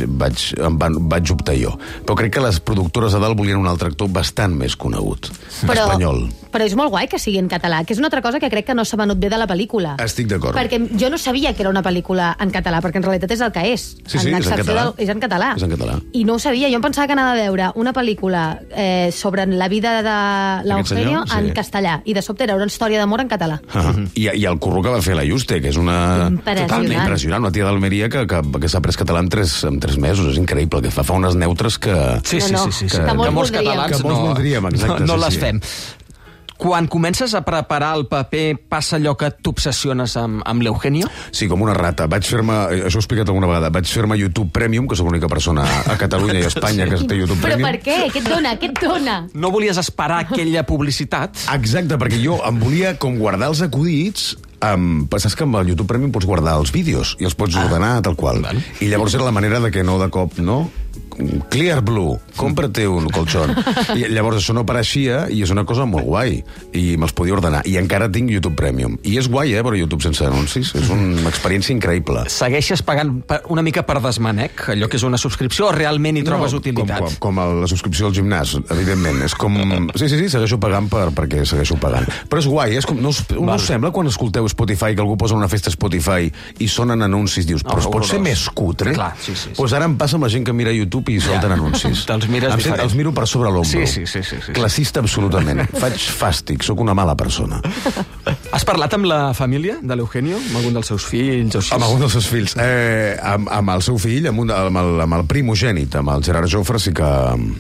vaig optar jo. Però crec que les productores a dalt volien un altre actor bastant més conegut, espanyol. Però és molt guai que sigui en català, que és una altra cosa que crec que no s'ha venut bé de la pel·lícula. Estic d'acord. Perquè jo no sabia que era una pel·lícula en català, perquè en realitat és el que és. Sí, és en català. És en català. És en català. I no ho sabia, jo em pensava que anava a veure una pel·lícula sobre la vida de l'Eugenio en castellà, i de sobte era una història d'amor en català. I el curro que va fer la Yuste, que és una... Totalment impressionant, una tia d'Almeria que s'ha après català en 3 mesos, és increïble, que fa unes neutres que... Sí. Que molts catalans no les fem. Quan comences a preparar el paper, passa allò que t'obsessiones amb l'Eugenio? Sí, com una rata. Això ho he explicat alguna vegada. Vaig fer-me YouTube Premium, que soc l'única persona a Catalunya i a Espanya que té YouTube Premium. Però per què? Què et dona? No volies esperar aquella publicitat? Exacte, perquè jo em volia com guardar els acudits. Saps que amb el YouTube Premium pots guardar els vídeos i els pots ordenar tal qual. I llavors era la manera de que no de cop, no? Clear Blue, cómprate un colchón. I llavors això no apareixia i és una cosa molt guai i me'ls podia ordenar. I encara tinc YouTube Premium. I és guai, però YouTube sense anuncis. És una experiència increïble. Segueixes pagant una mica per desmanec, allò que és una subscripció, o realment hi trobes utilitat? Com la subscripció al gimnàs, evidentment. És com... Sí, segueixo pagant perquè segueixo pagant. Però és guai, és com... No us sembla quan escolteu Spotify que algú posa una festa a Spotify i sonen anuncis, dius, però es pot ser més cutre? Clar, sí. Doncs ara em passa amb la gent que mira YouTube i solten anuncis. Te'ls mires diferent. Els miro per sobre l'ombro. Sí. Classista absolutament. Faig fàstic, sóc una mala persona. Has parlat amb la família de l'Eugenio? Amb algun dels seus fills? Amb algun dels seus fills. Amb el seu fill, amb el primogènit, amb el Gerard Jofre, sí que...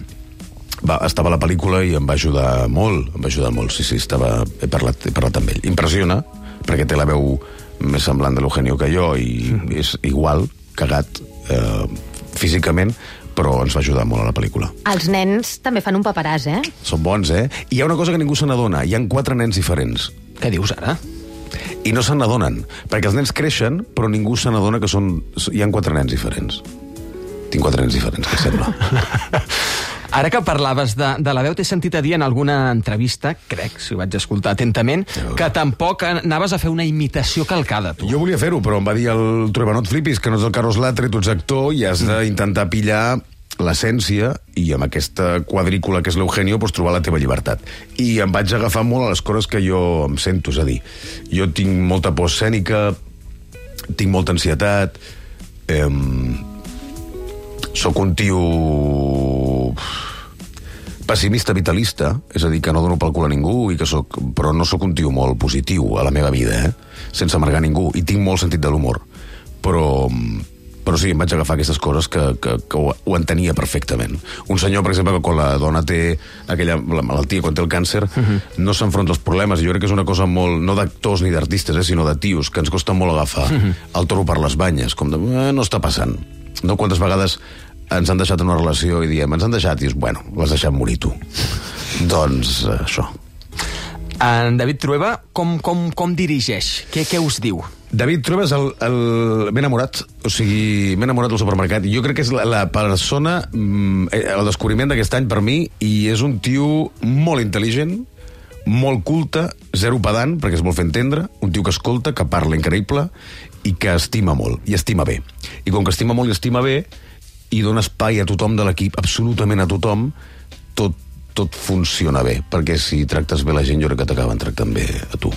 estava a la pel·lícula i em va ajudar molt. Sí, he parlat amb ell. Impressiona, perquè té la veu més semblant de l'Eugenio que jo i és igual, cagat físicament, però ens va ajudar molt a la pel·lícula. Els nens també fan un paperàs, Són bons, I hi ha una cosa que ningú se n'adona. Hi ha 4 nens diferents. Què dius ara? I no se n'adonen, perquè els nens creixen, però ningú se n'adona que hi ha 4 nens diferents. Tinc 4 nens diferents, què sembla? Ara que parlaves de la veu, t'he sentit a dir en alguna entrevista, crec, si ho vaig escoltar atentament, que tampoc anaves a fer una imitació calcada, tu. Jo volia fer-ho, però em va dir el Trueba, no et flipis, que no ets el Carlos Latre, tu ets actor i has d'intentar pillar l'essència i amb aquesta quadrícula que és l'Eugenio pots trobar la teva llibertat. I em vaig agafar molt a les coses que jo em sento, és a dir, jo tinc molta por escènica, tinc molta ansietat, sóc un tio pessimista vitalista, és a dir, que no dono pel cul a ningú, però no sóc un tio molt positiu a la meva vida, sense amargar ningú, i tinc molt sentit de l'humor. Però sí, em vaig agafar aquestes coses que ho entenia perfectament. Un senyor, per exemple, que quan la dona té la malaltia, quan té el càncer, no s'enfronta als problemes. Jo crec que és una cosa molt, no d'actors ni d'artistes, sinó de tios, que ens costa molt agafar el toro per les banyes, com de, no està passant. No, quantes vegades ens han deixat una relació i diem, ens han deixat, i dius, bueno, l'has deixat morir tu. Doncs això. En David Trueba, com dirigeix? Què us diu? David Trueba és m'he enamorat, o sigui, m'he enamorat del supermercat. Jo crec que és la persona, el descobriment d'aquest any per mi, i és un tio molt intel·ligent, molt culte, zero pedant, perquè es vol fer entendre, un tio que escolta, que parla increïble, i que estima molt, i estima bé. I com que estima molt i estima bé, i dona espai a tothom de l'equip, absolutament a tothom, tot funciona bé, perquè si tractes bé la gent, jo crec que t'acaben tractant bé a tu.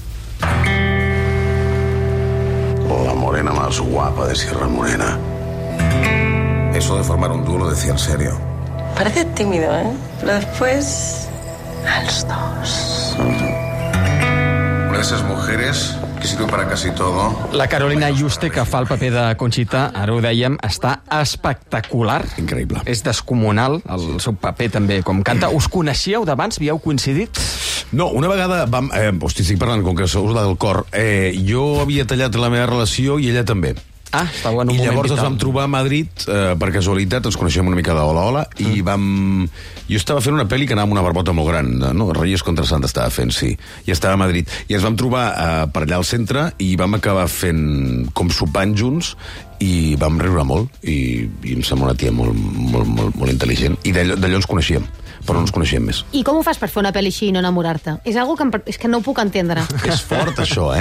La morena más guapa de Sierra Morena. Eso de formar un dúo lo decía en serio. Parece tímido, ¿eh? Pero después... a los dos. Una de esas mujeres que sirve para casi todo. La Carolina Juste, que fa el paper de Conxita, ara ho dèiem, està espectacular. Increïble. És descomunal, el seu paper també, com canta. Us coneixíeu d'abans? Havíeu coincidit? No, una vegada vam... estic parlant, com que sou del cor. Jo havia tallat la meva relació i ella també. Ah, estava en un moment vital. I llavors ens vam trobar a Madrid, per casualitat, ens coneixem una mica de hola, i vam... Jo estava fent una pel·li que anava amb una barbota molt gran, no? Reyes contra Sant estava fent, sí. I estava a Madrid. I ens vam trobar per allà al centre i vam acabar fent com sopant junts i vam riure molt. I em sembla una tia molt intel·ligent. I d'allò ens coneixíem, però no ens coneixíem més. I com ho fas per fer una pel·li així i no enamorar-te? És que no ho puc entendre. És fort, això,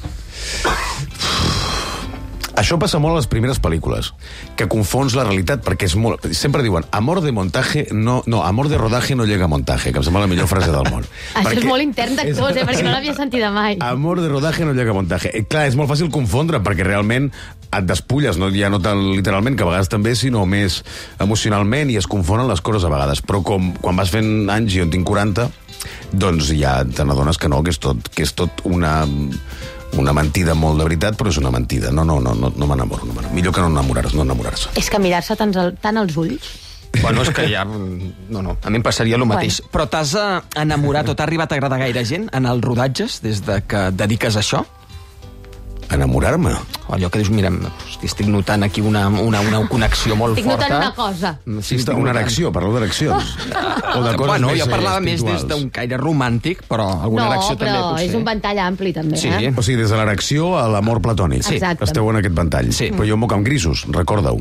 Això passa molt a les primeres pel·lícules, que confons la realitat, perquè és molt... Sempre diuen, amor de montaje, no, amor de rodaje no llega a montaje, que em sembla la millor frase del món. Això és molt intern d'actors, perquè no l'havia sentida mai. Amor de rodaje no llega a montaje. Clar, és molt fàcil confondre, perquè realment et despulles, ja no tant literalment, que a vegades també, sinó més emocionalment, i es confonen les coses a vegades. Però quan vas fent anys, i jo en tinc 40, doncs ja te n'adones que no, que és tot una mentida molt de veritat, però és una mentida. No m'enamoro. Millor que no enamorar-se. És que mirar-se tant als ulls... Bueno, és que ja... No, a mi em passaria el mateix. Però t'has enamorat o t'ha arribat a agradar gaire gent en els rodatges des de que dediques a això? Enamorar-me? Allò que dius, mira, estic notant aquí una connexió molt forta. Estic notant una cosa. Sí, una erecció, parlo d'ereccions. O de coses bueno, més jo parlava més des d'un caire romàntic, però alguna erecció també potser. No, però és un ventall ampli, també. Sí. O sigui, des de l'erecció a l'amor platònic. Sí. Esteu en aquest ventall. Sí. Però jo moc amb grisos, recorda-ho.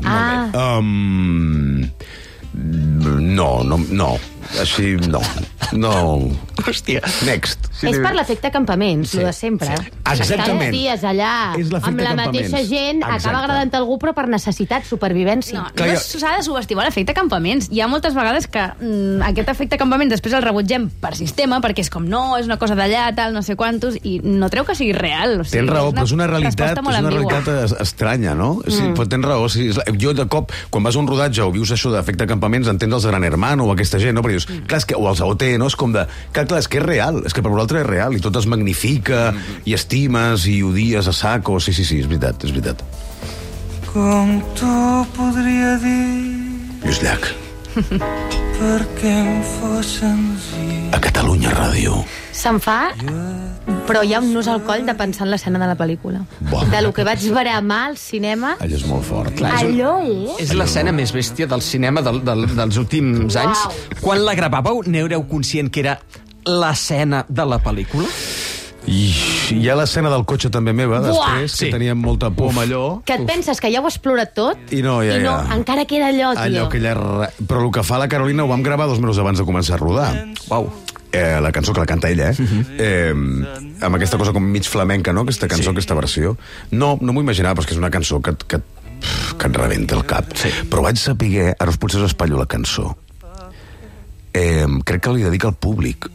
No. Així, no. Hòstia. Next. És per l'efecte campaments, el de sempre. Exactament. Cada dies allà, amb la mateixa gent, acaba agradant a algú, però per necessitat, supervivència. No s'ha de subestimar l'efecte campaments. Hi ha moltes vegades que aquest efecte campaments després el rebutgem per sistema, perquè és com, no, és una cosa d'allà, tal, no sé quantos, i no treu que sigui real. O sigui, tens raó, però és una realitat estranya, no? Sí, però tens raó. Sí, jo, de cop, quan vas a un rodatge o vius això d'efecte campaments, entens els Gran Hermano o aquesta gent, no? Però dius, clar, és que, o els AOT, no? És com de... Clar, és que és real, és que per vosaltres és real, i tot es magnifica, i estimes, i odies a saco. Sí, és veritat. Com t'ho podria dir? Lluís Llach. Perquè em fos senzill. A Catalunya Ràdio. Se'n fa, però hi ha un nus al coll de pensar en l'escena de la pel·lícula. De lo que vaig veramar al cinema. Allò és molt fort. Clar, és l'escena més bèstia del cinema dels últims anys. Quan la gravàveu, n'éreu conscient que era l'escena de la pel·lícula? I hi ha l'escena del cotxe també meva, després, que teníem molta por amb allò. Que et penses que ja ho has explorat tot i no, encara queda allò, tio. Però el que fa la Carolina ho vam gravar 2 mesos abans de començar a rodar. Uau. La cançó que la canta ella, amb aquesta cosa com mig flamenca, no? Aquesta cançó, aquesta versió. No m'ho imaginava, però és que és una cançó que que et rebenta el cap. Sí. Però vaig saber, ara potser us espatllo la cançó, crec que li dedica al públic.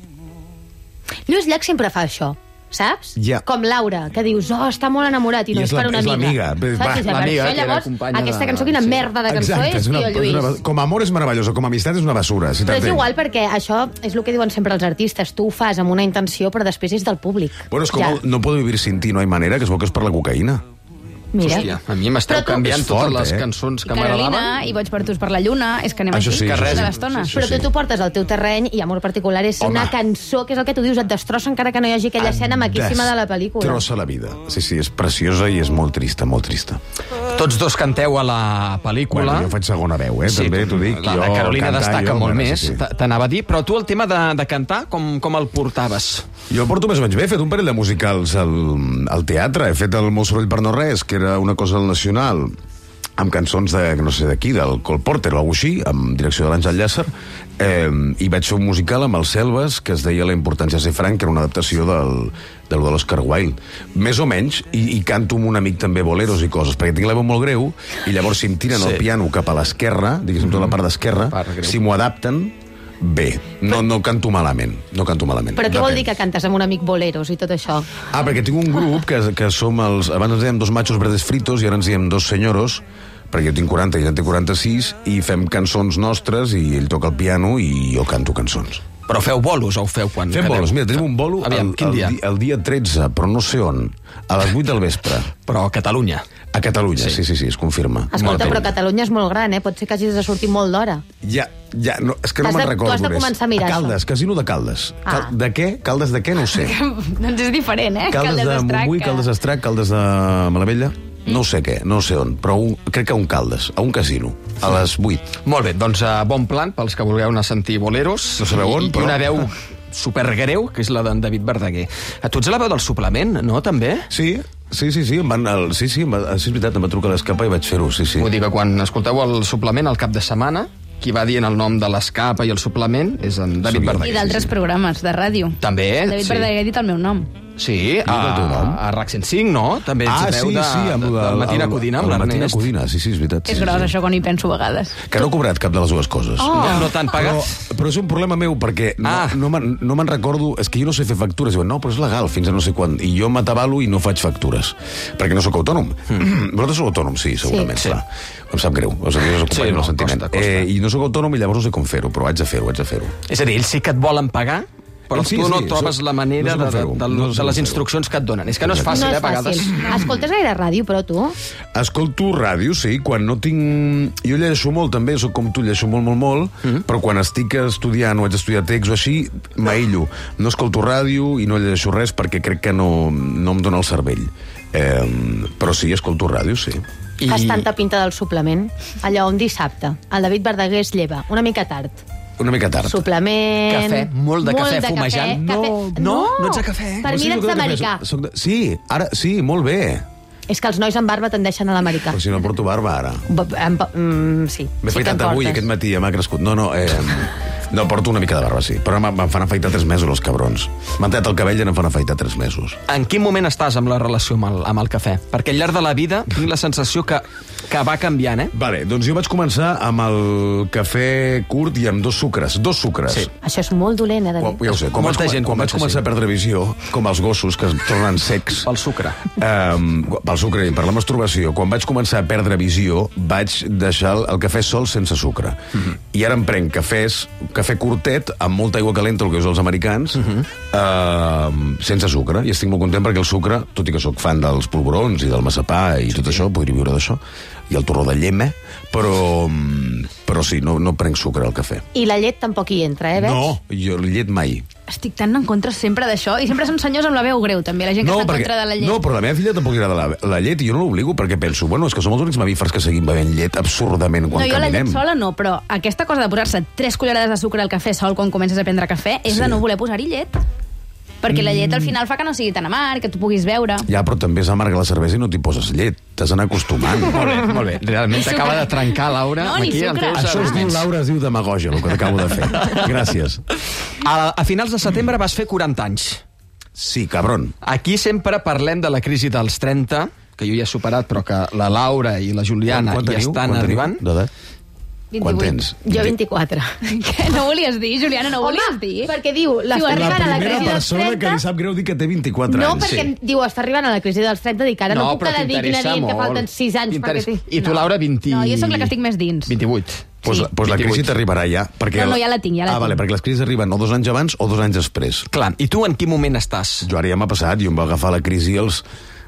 Lluís Llach sempre fa això, saps? Ja. Com Laura, que dius, està molt enamorat i no és per una amiga. L'amiga. Saps? L'amiga, això, llavors, aquesta cançó, quina merda de cançó és, tio, Lluís. Com amor és meravellosa, com amistat és una basura. Si però és igual, perquè això és el que diuen sempre els artistes. Tu ho fas amb una intenció, però després és del públic. Bueno, és com No puedo vivir sin ti, no hay manera, que es veu que és per la cocaïna. Mira. Hòstia, a mi m'esteu canviant totes les cançons que m'agradaven. Carolina, i Boig per tu per la lluna, és que anem Això així, sí, de sí. l'estona. Però tu t'ho portes al teu terreny i Amor particular és una cançó que és el que tu dius, et destrossa encara que no hi hagi aquella escena maquíssima de la pel·lícula. Destrossa la vida. Sí, és preciosa i és molt trista, molt trista. Tots dos canteu a la pel·lícula. Bueno, jo faig segona veu, també t'ho dic. La Carolina destaca molt més, t'anava a dir, però tu el tema de cantar, com el portaves? Jo el porto més o menys bé, he fet un parell de musicals al teatre, he fet el Molt soroll per no res, que era una cosa al Nacional, amb cançons de, no sé d'aquí, del Cole Porter o alguna cosa així, amb direcció de l'Àngel Llàcer, i vaig fer un musical amb els Selves, que es deia La importància de ser franc, que era una adaptació de l'Oscar Wilde. Més o menys, i canto amb un amic també boleros i coses, perquè tinc la veu molt greu, i llavors si em tiren el piano cap a l'esquerra, diguéssim, tota la part d'esquerra, si m'ho adapten, bé, no canto malament, Però què vol dir que cantes amb un amic boleros i tot això? Perquè tinc un grup que som els... Abans ens dèiem dos machos verdes fritos i ara ens diem dos senyoros, perquè jo tinc 40 i ell en té 46, i fem cançons nostres i ell toca el piano i jo canto cançons. Però feu bolos o ho feu quan Fem bolos, mira, tenim un bolo el dia 13, però no sé on, a les 8 del vespre. Però a Catalunya. A Catalunya, sí, es confirma. Escolta, però Catalunya és molt gran, pot ser que hagis de sortir molt d'hora. Ja, no, és que no me'n recordo. Tu has de començar a mirar a Caldes, això. Casino de Caldes. De què? Caldes de què? No ho sé. Doncs és diferent, Caldes de Montbui, Caldes d'Estrac, Caldes de Malavella... No sé què, no sé on, però crec que a un Caldes, a un casino, a les 8. Molt bé, doncs bon plan pels que vulgueu anar a sentir boleros. No sabeu on, però... I una veu supergreu, que és la d'en David Verdaguer. A tu ets la veu del suplement, no, també? Sí, és veritat, em va trucar l'Escapa i vaig fer-ho, sí. Vull dir que quan escolteu el suplement al cap de setmana, qui va dient el nom de l'Escapa i el suplement és en David Verdaguer. I d'altres programes de ràdio. També, David Verdaguer ha dit el meu nom. Sí, a RAC 105, no? També ets veu de Matina Codina amb l'Ernest. Matina Codina, sí, és veritat. És gros, això, quan hi penso a vegades. Que no he cobrat cap de les dues coses. No t'han pagat? Però és un problema meu, perquè no me'n recordo... És que jo no sé fer factures. Diuen, no, però és legal, fins a no sé quan. I jo m'atabalo i no faig factures. Perquè no sóc autònom. Vosaltres sou autònom, sí, segurament, clar. Em sap greu, us acompanyo el sentiment. I no sóc autònom i llavors no sé com fer-ho, però haig de fer-ho. És a dir, ells sí que et volen pagar, però tu no trobes la manera de les instruccions que et donen. És que no és fàcil, a vegades. Escoltes gaire ràdio, però, tu? Escolto ràdio, sí, quan no tinc... Jo llegeixo molt, també, soc com tu, llegeixo molt, però quan estic estudiant o haig d'estudiar text o així, m'aïllo. No escolto ràdio i no llegeixo res perquè crec que no em dona el cervell. Però sí, escolto ràdio, sí. Fas tanta pinta del suplement. Allò, un dissabte, el David Verdaguer es lleva una mica tard. Una mica tard. Suplement... Cafè, molt de cafè fumejant. No ets de cafè. Per mi ets d'americà. Sí, ara sí, molt bé. És que els nois amb barba tendeixen a l'americà. Però si no porto barba, ara. Sí. M'he afaitat avui, aquest matí, m'ha crescut. No, porto una mica de barba, sí. Però me'n fan afaitar 3 mesos, els cabrons. M'han tallat el cabell i em fan afaitar 3 mesos. En quin moment estàs amb la relació amb el cafè? Perquè al llarg de la vida tinc la sensació que va canviant, Vale, doncs jo vaig començar amb el cafè curt i amb 2 sucres. 2 sucres. Sí. Això és molt dolent, David? Ja ho sé. Quan vaig començar a perdre visió, com els gossos que es tornen secs... Pel sucre. Pel sucre i per la masturbació, quan vaig començar a perdre visió, vaig deixar el cafè sol sense sucre. I ara em prenc cafè curtet, amb molta aigua calenta, el que usen els americans, sense sucre. I estic molt content perquè el sucre, tot i que sóc fan dels polvorons i del massapà i tot això, podria viure d'això, i el torró de llema, però sí, no prenc sucre al cafè. I la llet tampoc hi entra, veig? No, jo llet mai. Estic tan en contra sempre d'això, i sempre són senyors amb la veu greu, també, la gent que està en contra de la llet. No, però a la meva filla tampoc li agrada la llet, i jo no l'obligo perquè penso, bueno, és que som els únics mamífers que seguim bevent llet absurdament quan caminem. Jo la llet sola no, però aquesta cosa de posar-se 3 cullerades de sucre al cafè sol quan comences a prendre cafè és de no voler posar-hi llet. Perquè la llet al final fa que no sigui tan amarg, que tu puguis beure. Ja, però també és amarga la cervesa i no t'hi poses llet. T'has d'anar acostumant. Molt bé. Realment t'acaba de trencar, Laura. No, ni sucre. Això es diu, Laura, es diu demagogia, el que t'acabo de fer. Gràcies. A finals de setembre vas fer 40 anys. Sí, cabron. Aquí sempre parlem de la crisi dels 30, que jo ja he superat, però que la Laura i la Juliana Quan hi teniu? estan Quan teniu arribant. d'edat? Quan tens? Jo 24. Què? No volies dir, Juliana, no volies dir? Perquè diu, l'està La arribant a la primera crisi dels persona que 30... li sap greu dir que té 24 No, anys. perquè diu, està arribant a la crisi dels 30, dic, ara no puc però quedar dient que falten 6 anys perquè... I tu, Laura, 20... No, jo sóc la que estic més dins. 28. Pues la crisi t'arribarà ja. Perquè No, ja la tinc, ja la tinc. Vale, perquè les crisis arriben o 2 anys abans o 2 anys després. Clar, i tu en quin moment estàs? Jo ara ja m'ha passat, jo em va agafar la crisi als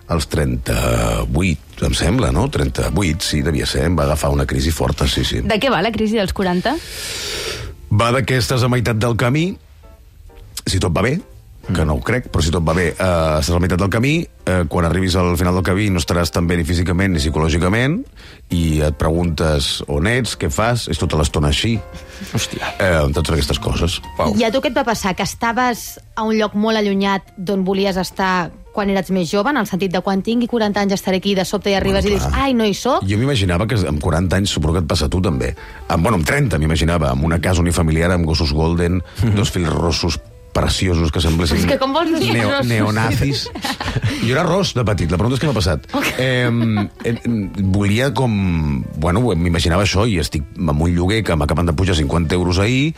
38, em sembla, no? 38, sí, devia ser, em va agafar una crisi forta, sí. De què va la crisi dels 40? Va que estàs a meitat del camí, si tot va bé, que no ho crec, però si tot va bé, estàs a la meitat del camí, quan arribis al final del camí no estaràs tan bé ni físicament ni psicològicament, i et preguntes on ets, què fas, és tota l'estona així. Hòstia. Totes aquestes coses. I a tu què et va passar? Que estaves a un lloc molt allunyat d'on volies estar quan eres més jove, en el sentit de quan tingui 40 anys estaré aquí, de sobte hi arribes i dius, ai, no hi soc? Jo m'imaginava que amb 40 anys suposo que et passa a tu també. Amb 30 m'imaginava, amb una casa unifamiliar amb gossos golden, 2 fills rossos preciosos que semblessin És que com vols dir rossos? neonazis. Jo era ros de petit, la pregunta és què m'ha passat. Volia com... Bueno, m'imaginava això i estic amb un lloguer que m'acaben de pujar 50 euros ahir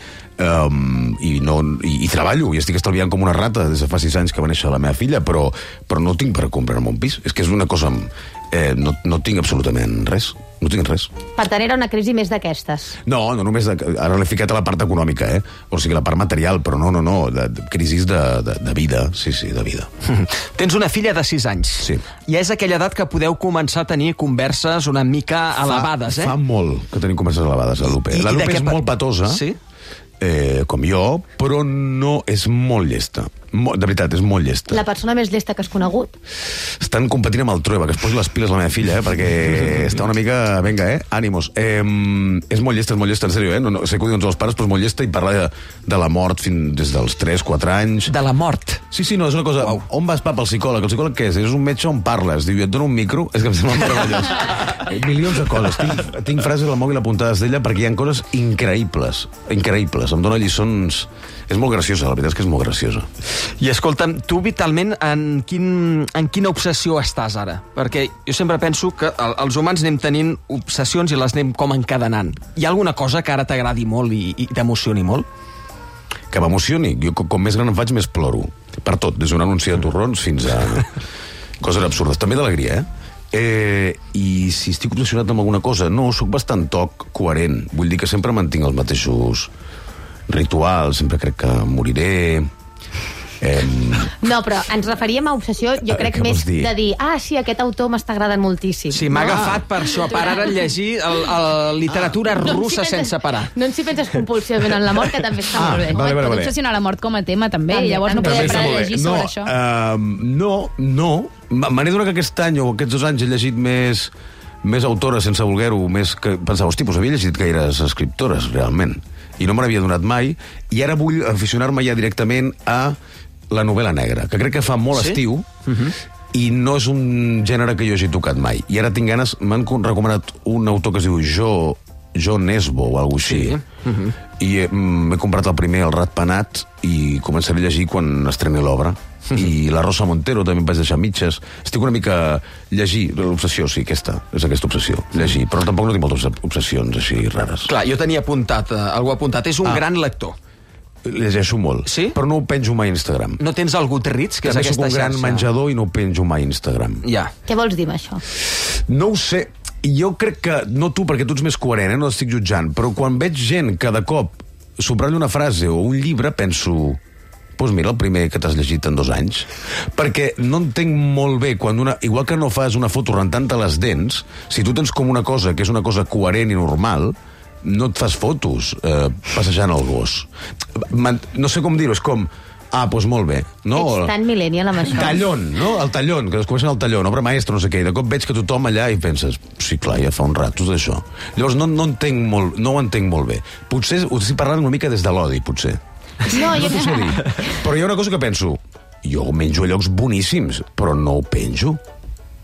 i treballo i estic estalviant com una rata des de fa 6 anys que va néixer la meva filla, però no tinc per comprar-me un pis. És que és una cosa... No tinc absolutament res. No tinc res. Per tant, era una crisi més d'aquestes. No només... Ara l'he ficat a la part econòmica, O sigui, la part material, però no. De crisis de vida. Sí, de vida. Tens una filla de 6 anys. Sí. I és aquella edat que podeu començar a tenir converses una mica elevades, Fa molt que tenim converses elevades, la Lupe. La Lupe és molt patosa, com jo, però no és molt llesta. De veritat, és molt llesta. La persona més llesta que has conegut. Estan competint amb el Trueba, que es posi les piles la meva filla, perquè està una mica... Vinga, ànimos. És molt llesta, en sèrio, No sé què ho diuen tots els pares, però és molt llesta i parla de la mort des dels 3-4 anys. De la mort? Sí, no, és una cosa... Wow. On vas, papa, al psicòleg? El psicòleg què és? És un metge on parles. Diu, et dono un micro? És que em sembla meravellós. Milions de coses. Tinc frases al mòbil apuntades d'ella perquè hi ha coses increïbles. Em dona lliçons... És molt graciosa, la veritat és que és molt graciosa. I escolta'm, tu vitalment en quina obsessió estàs ara? Perquè jo sempre penso que els humans anem tenint obsessions i les anem com encadenant. Hi ha alguna cosa que ara t'agradi molt i t'emocioni molt? Que m'emocioni? Jo com més gran em faig més ploro. Per tot, des d'un anunci de torrons fins a coses absurdes. També d'alegria, I si estic obsessionat amb alguna cosa? No, sóc bastant coherent. Vull dir que sempre mantinc els mateixos rituals, sempre crec que moriré. No, però ens referíem a obsessió, jo crec més de dir, sí, aquest autor m'està agradant moltíssim. Sí, m'ha agafat per això, per ara llegir literatura russa sense parar. No ens hi penses compulsivament en la mort, que també està molt bé. Vale. Pot obsessionar la mort com a tema, també, i llavors no podem parar de llegir sobre això. No. Me n'he donat que aquest any o aquests 2 anys he llegit més autores, sense voler-ho, més que pensava, hosti, havia llegit gaires escriptores, realment. I no me n'havia donat mai, i ara vull aficionar-me ja directament a la novel·la negra, que crec que fa molt estiu, i no és un gènere que jo hagi tocat mai. I ara tinc ganes, m'han recomanat un autor que es diu Jo Nesbo o alguna cosa així, i m'he comprat el primer, El Ratpenat, i començaré a llegir quan estreni l'obra. I la Rosa Montero també em vaig deixar mitges. Estic una mica llegir, l'obsessió, sí, és aquesta obsessió, llegir, però tampoc no tinc moltes obsessions així rares. Clar, jo tenia apuntat, algú apuntat, és un gran lector. Llegeixo molt, però no ho penjo mai a Instagram. No tens el Goodreads, que és aquesta xarxa? També soc un gran menjador i no ho penjo mai a Instagram. Ja. Què vols dir amb això? No ho sé. Jo crec que, no tu, perquè tu ets més coherent, no estic jutjant, però quan veig gent que de cop subratlla una frase o un llibre, penso... Doncs mira, el primer que t'has llegit en 2 anys. Perquè no entenc molt bé quan igual que no fas una foto rentant-te les dents, si tu tens com una cosa que és una cosa coherent i normal, no et fas fotos passejant el gos. No sé com dir-ho, és com... Doncs molt bé. Ets tan millennial amb això. Tallón, no? El tallón, que descobreixen el tallón, obra maestra, no sé què, i de cop veig que tothom allà i penses, sí, clar, ja fa un rato d'això. Llavors no ho entenc molt bé. Potser ho estic parlant una mica des de l'odi, potser. No t'ho sé dir. Però hi ha una cosa que penso, jo menjo a llocs boníssims, però no ho penjo.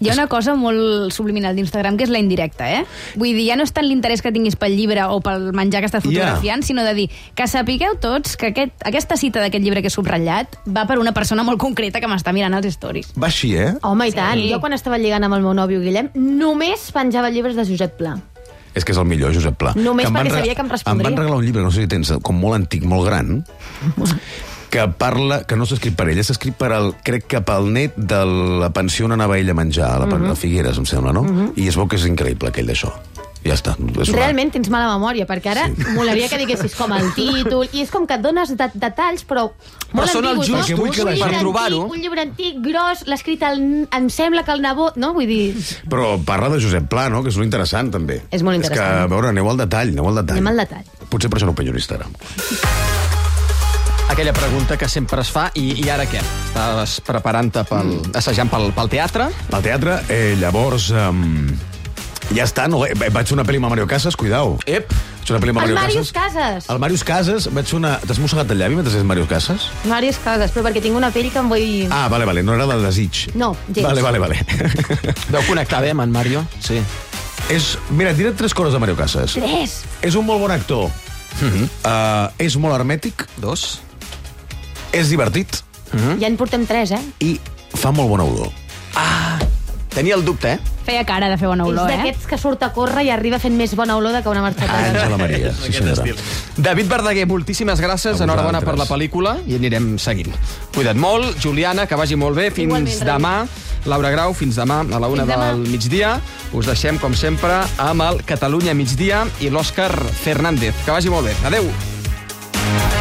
Hi ha una cosa molt subliminal d'Instagram, que és la indirecta, Vull dir, ja no és tant l'interès que tinguis pel llibre o pel menjar que estàs fotografiant, sinó de dir que sapigueu tots que aquesta cita d'aquest llibre que he subratllat va per una persona molt concreta que m'està mirant als stories. Va així, Home, i tant. Jo quan estava lligant amb el meu nòvio Guillem, només penjava llibres de Josep Pla. És que és el millor, Josep Pla. Només perquè sabia que em respondria. Em van regalar un llibre, no sé si tens, com molt antic, molt gran, que parla, que no s'ha escrit per ell, s'ha escrit crec que pel net de la pensió on anava ell a menjar, a la Figueres, em sembla, no? I es veu que és increïble, aquell d'això. Ja està. Realment tens mala memòria, perquè ara molaria que diguessis com el títol, i és com que et dones detalls, però molt són els justos per trobar-ho. Un llibre antic, gros, l'ha escrit em sembla que el nebot, no? Vull dir... Però parla de Josep Pla, no? Que és molt interessant, també. És molt interessant. És que, a veure, aneu al detall. Anem al detall. Potser per això no ho penjo a Instagram. Aquella pregunta que sempre es fa, i ara què? Estaves preparant-te assajant pel teatre? Pel teatre, llavors... ja està, no? Vaig fer una pel·li amb Mario Casas, cuidao. Ep! Una pel·li amb El Mario Màrius Casas. El Màrius Casas, vaig fer una... T'has mossegat el llavi mentre és Màrius Casas? Màrius Casas, però perquè tinc una pell que em vull... Ah, vale, no era del desig. No, gens. Vale. Deu connectar bé amb en Mario? Sí. Mira, et diré 3 coses de Mario Casas. 3? És un molt bon actor. És molt hermètic. 2. És divertit. Ja en portem 3, I fa molt bona olor. Tenia el dubte, Feia cara de fer bona olor, És d'aquests que surt a córrer i arriba fent més bona olor que una marxatada. Àngela Maria, sí senyora. David Verdaguer, moltíssimes gràcies. Enhorabona per la pel·lícula i anirem seguint. Cuida't molt. Juliana, que vagi molt bé. Fins demà. Laura Grau, fins demà a la 1 del migdia. Us deixem, com sempre, amb el Catalunya Migdia i l'Òscar Fernández. Que vagi molt bé. Adeu.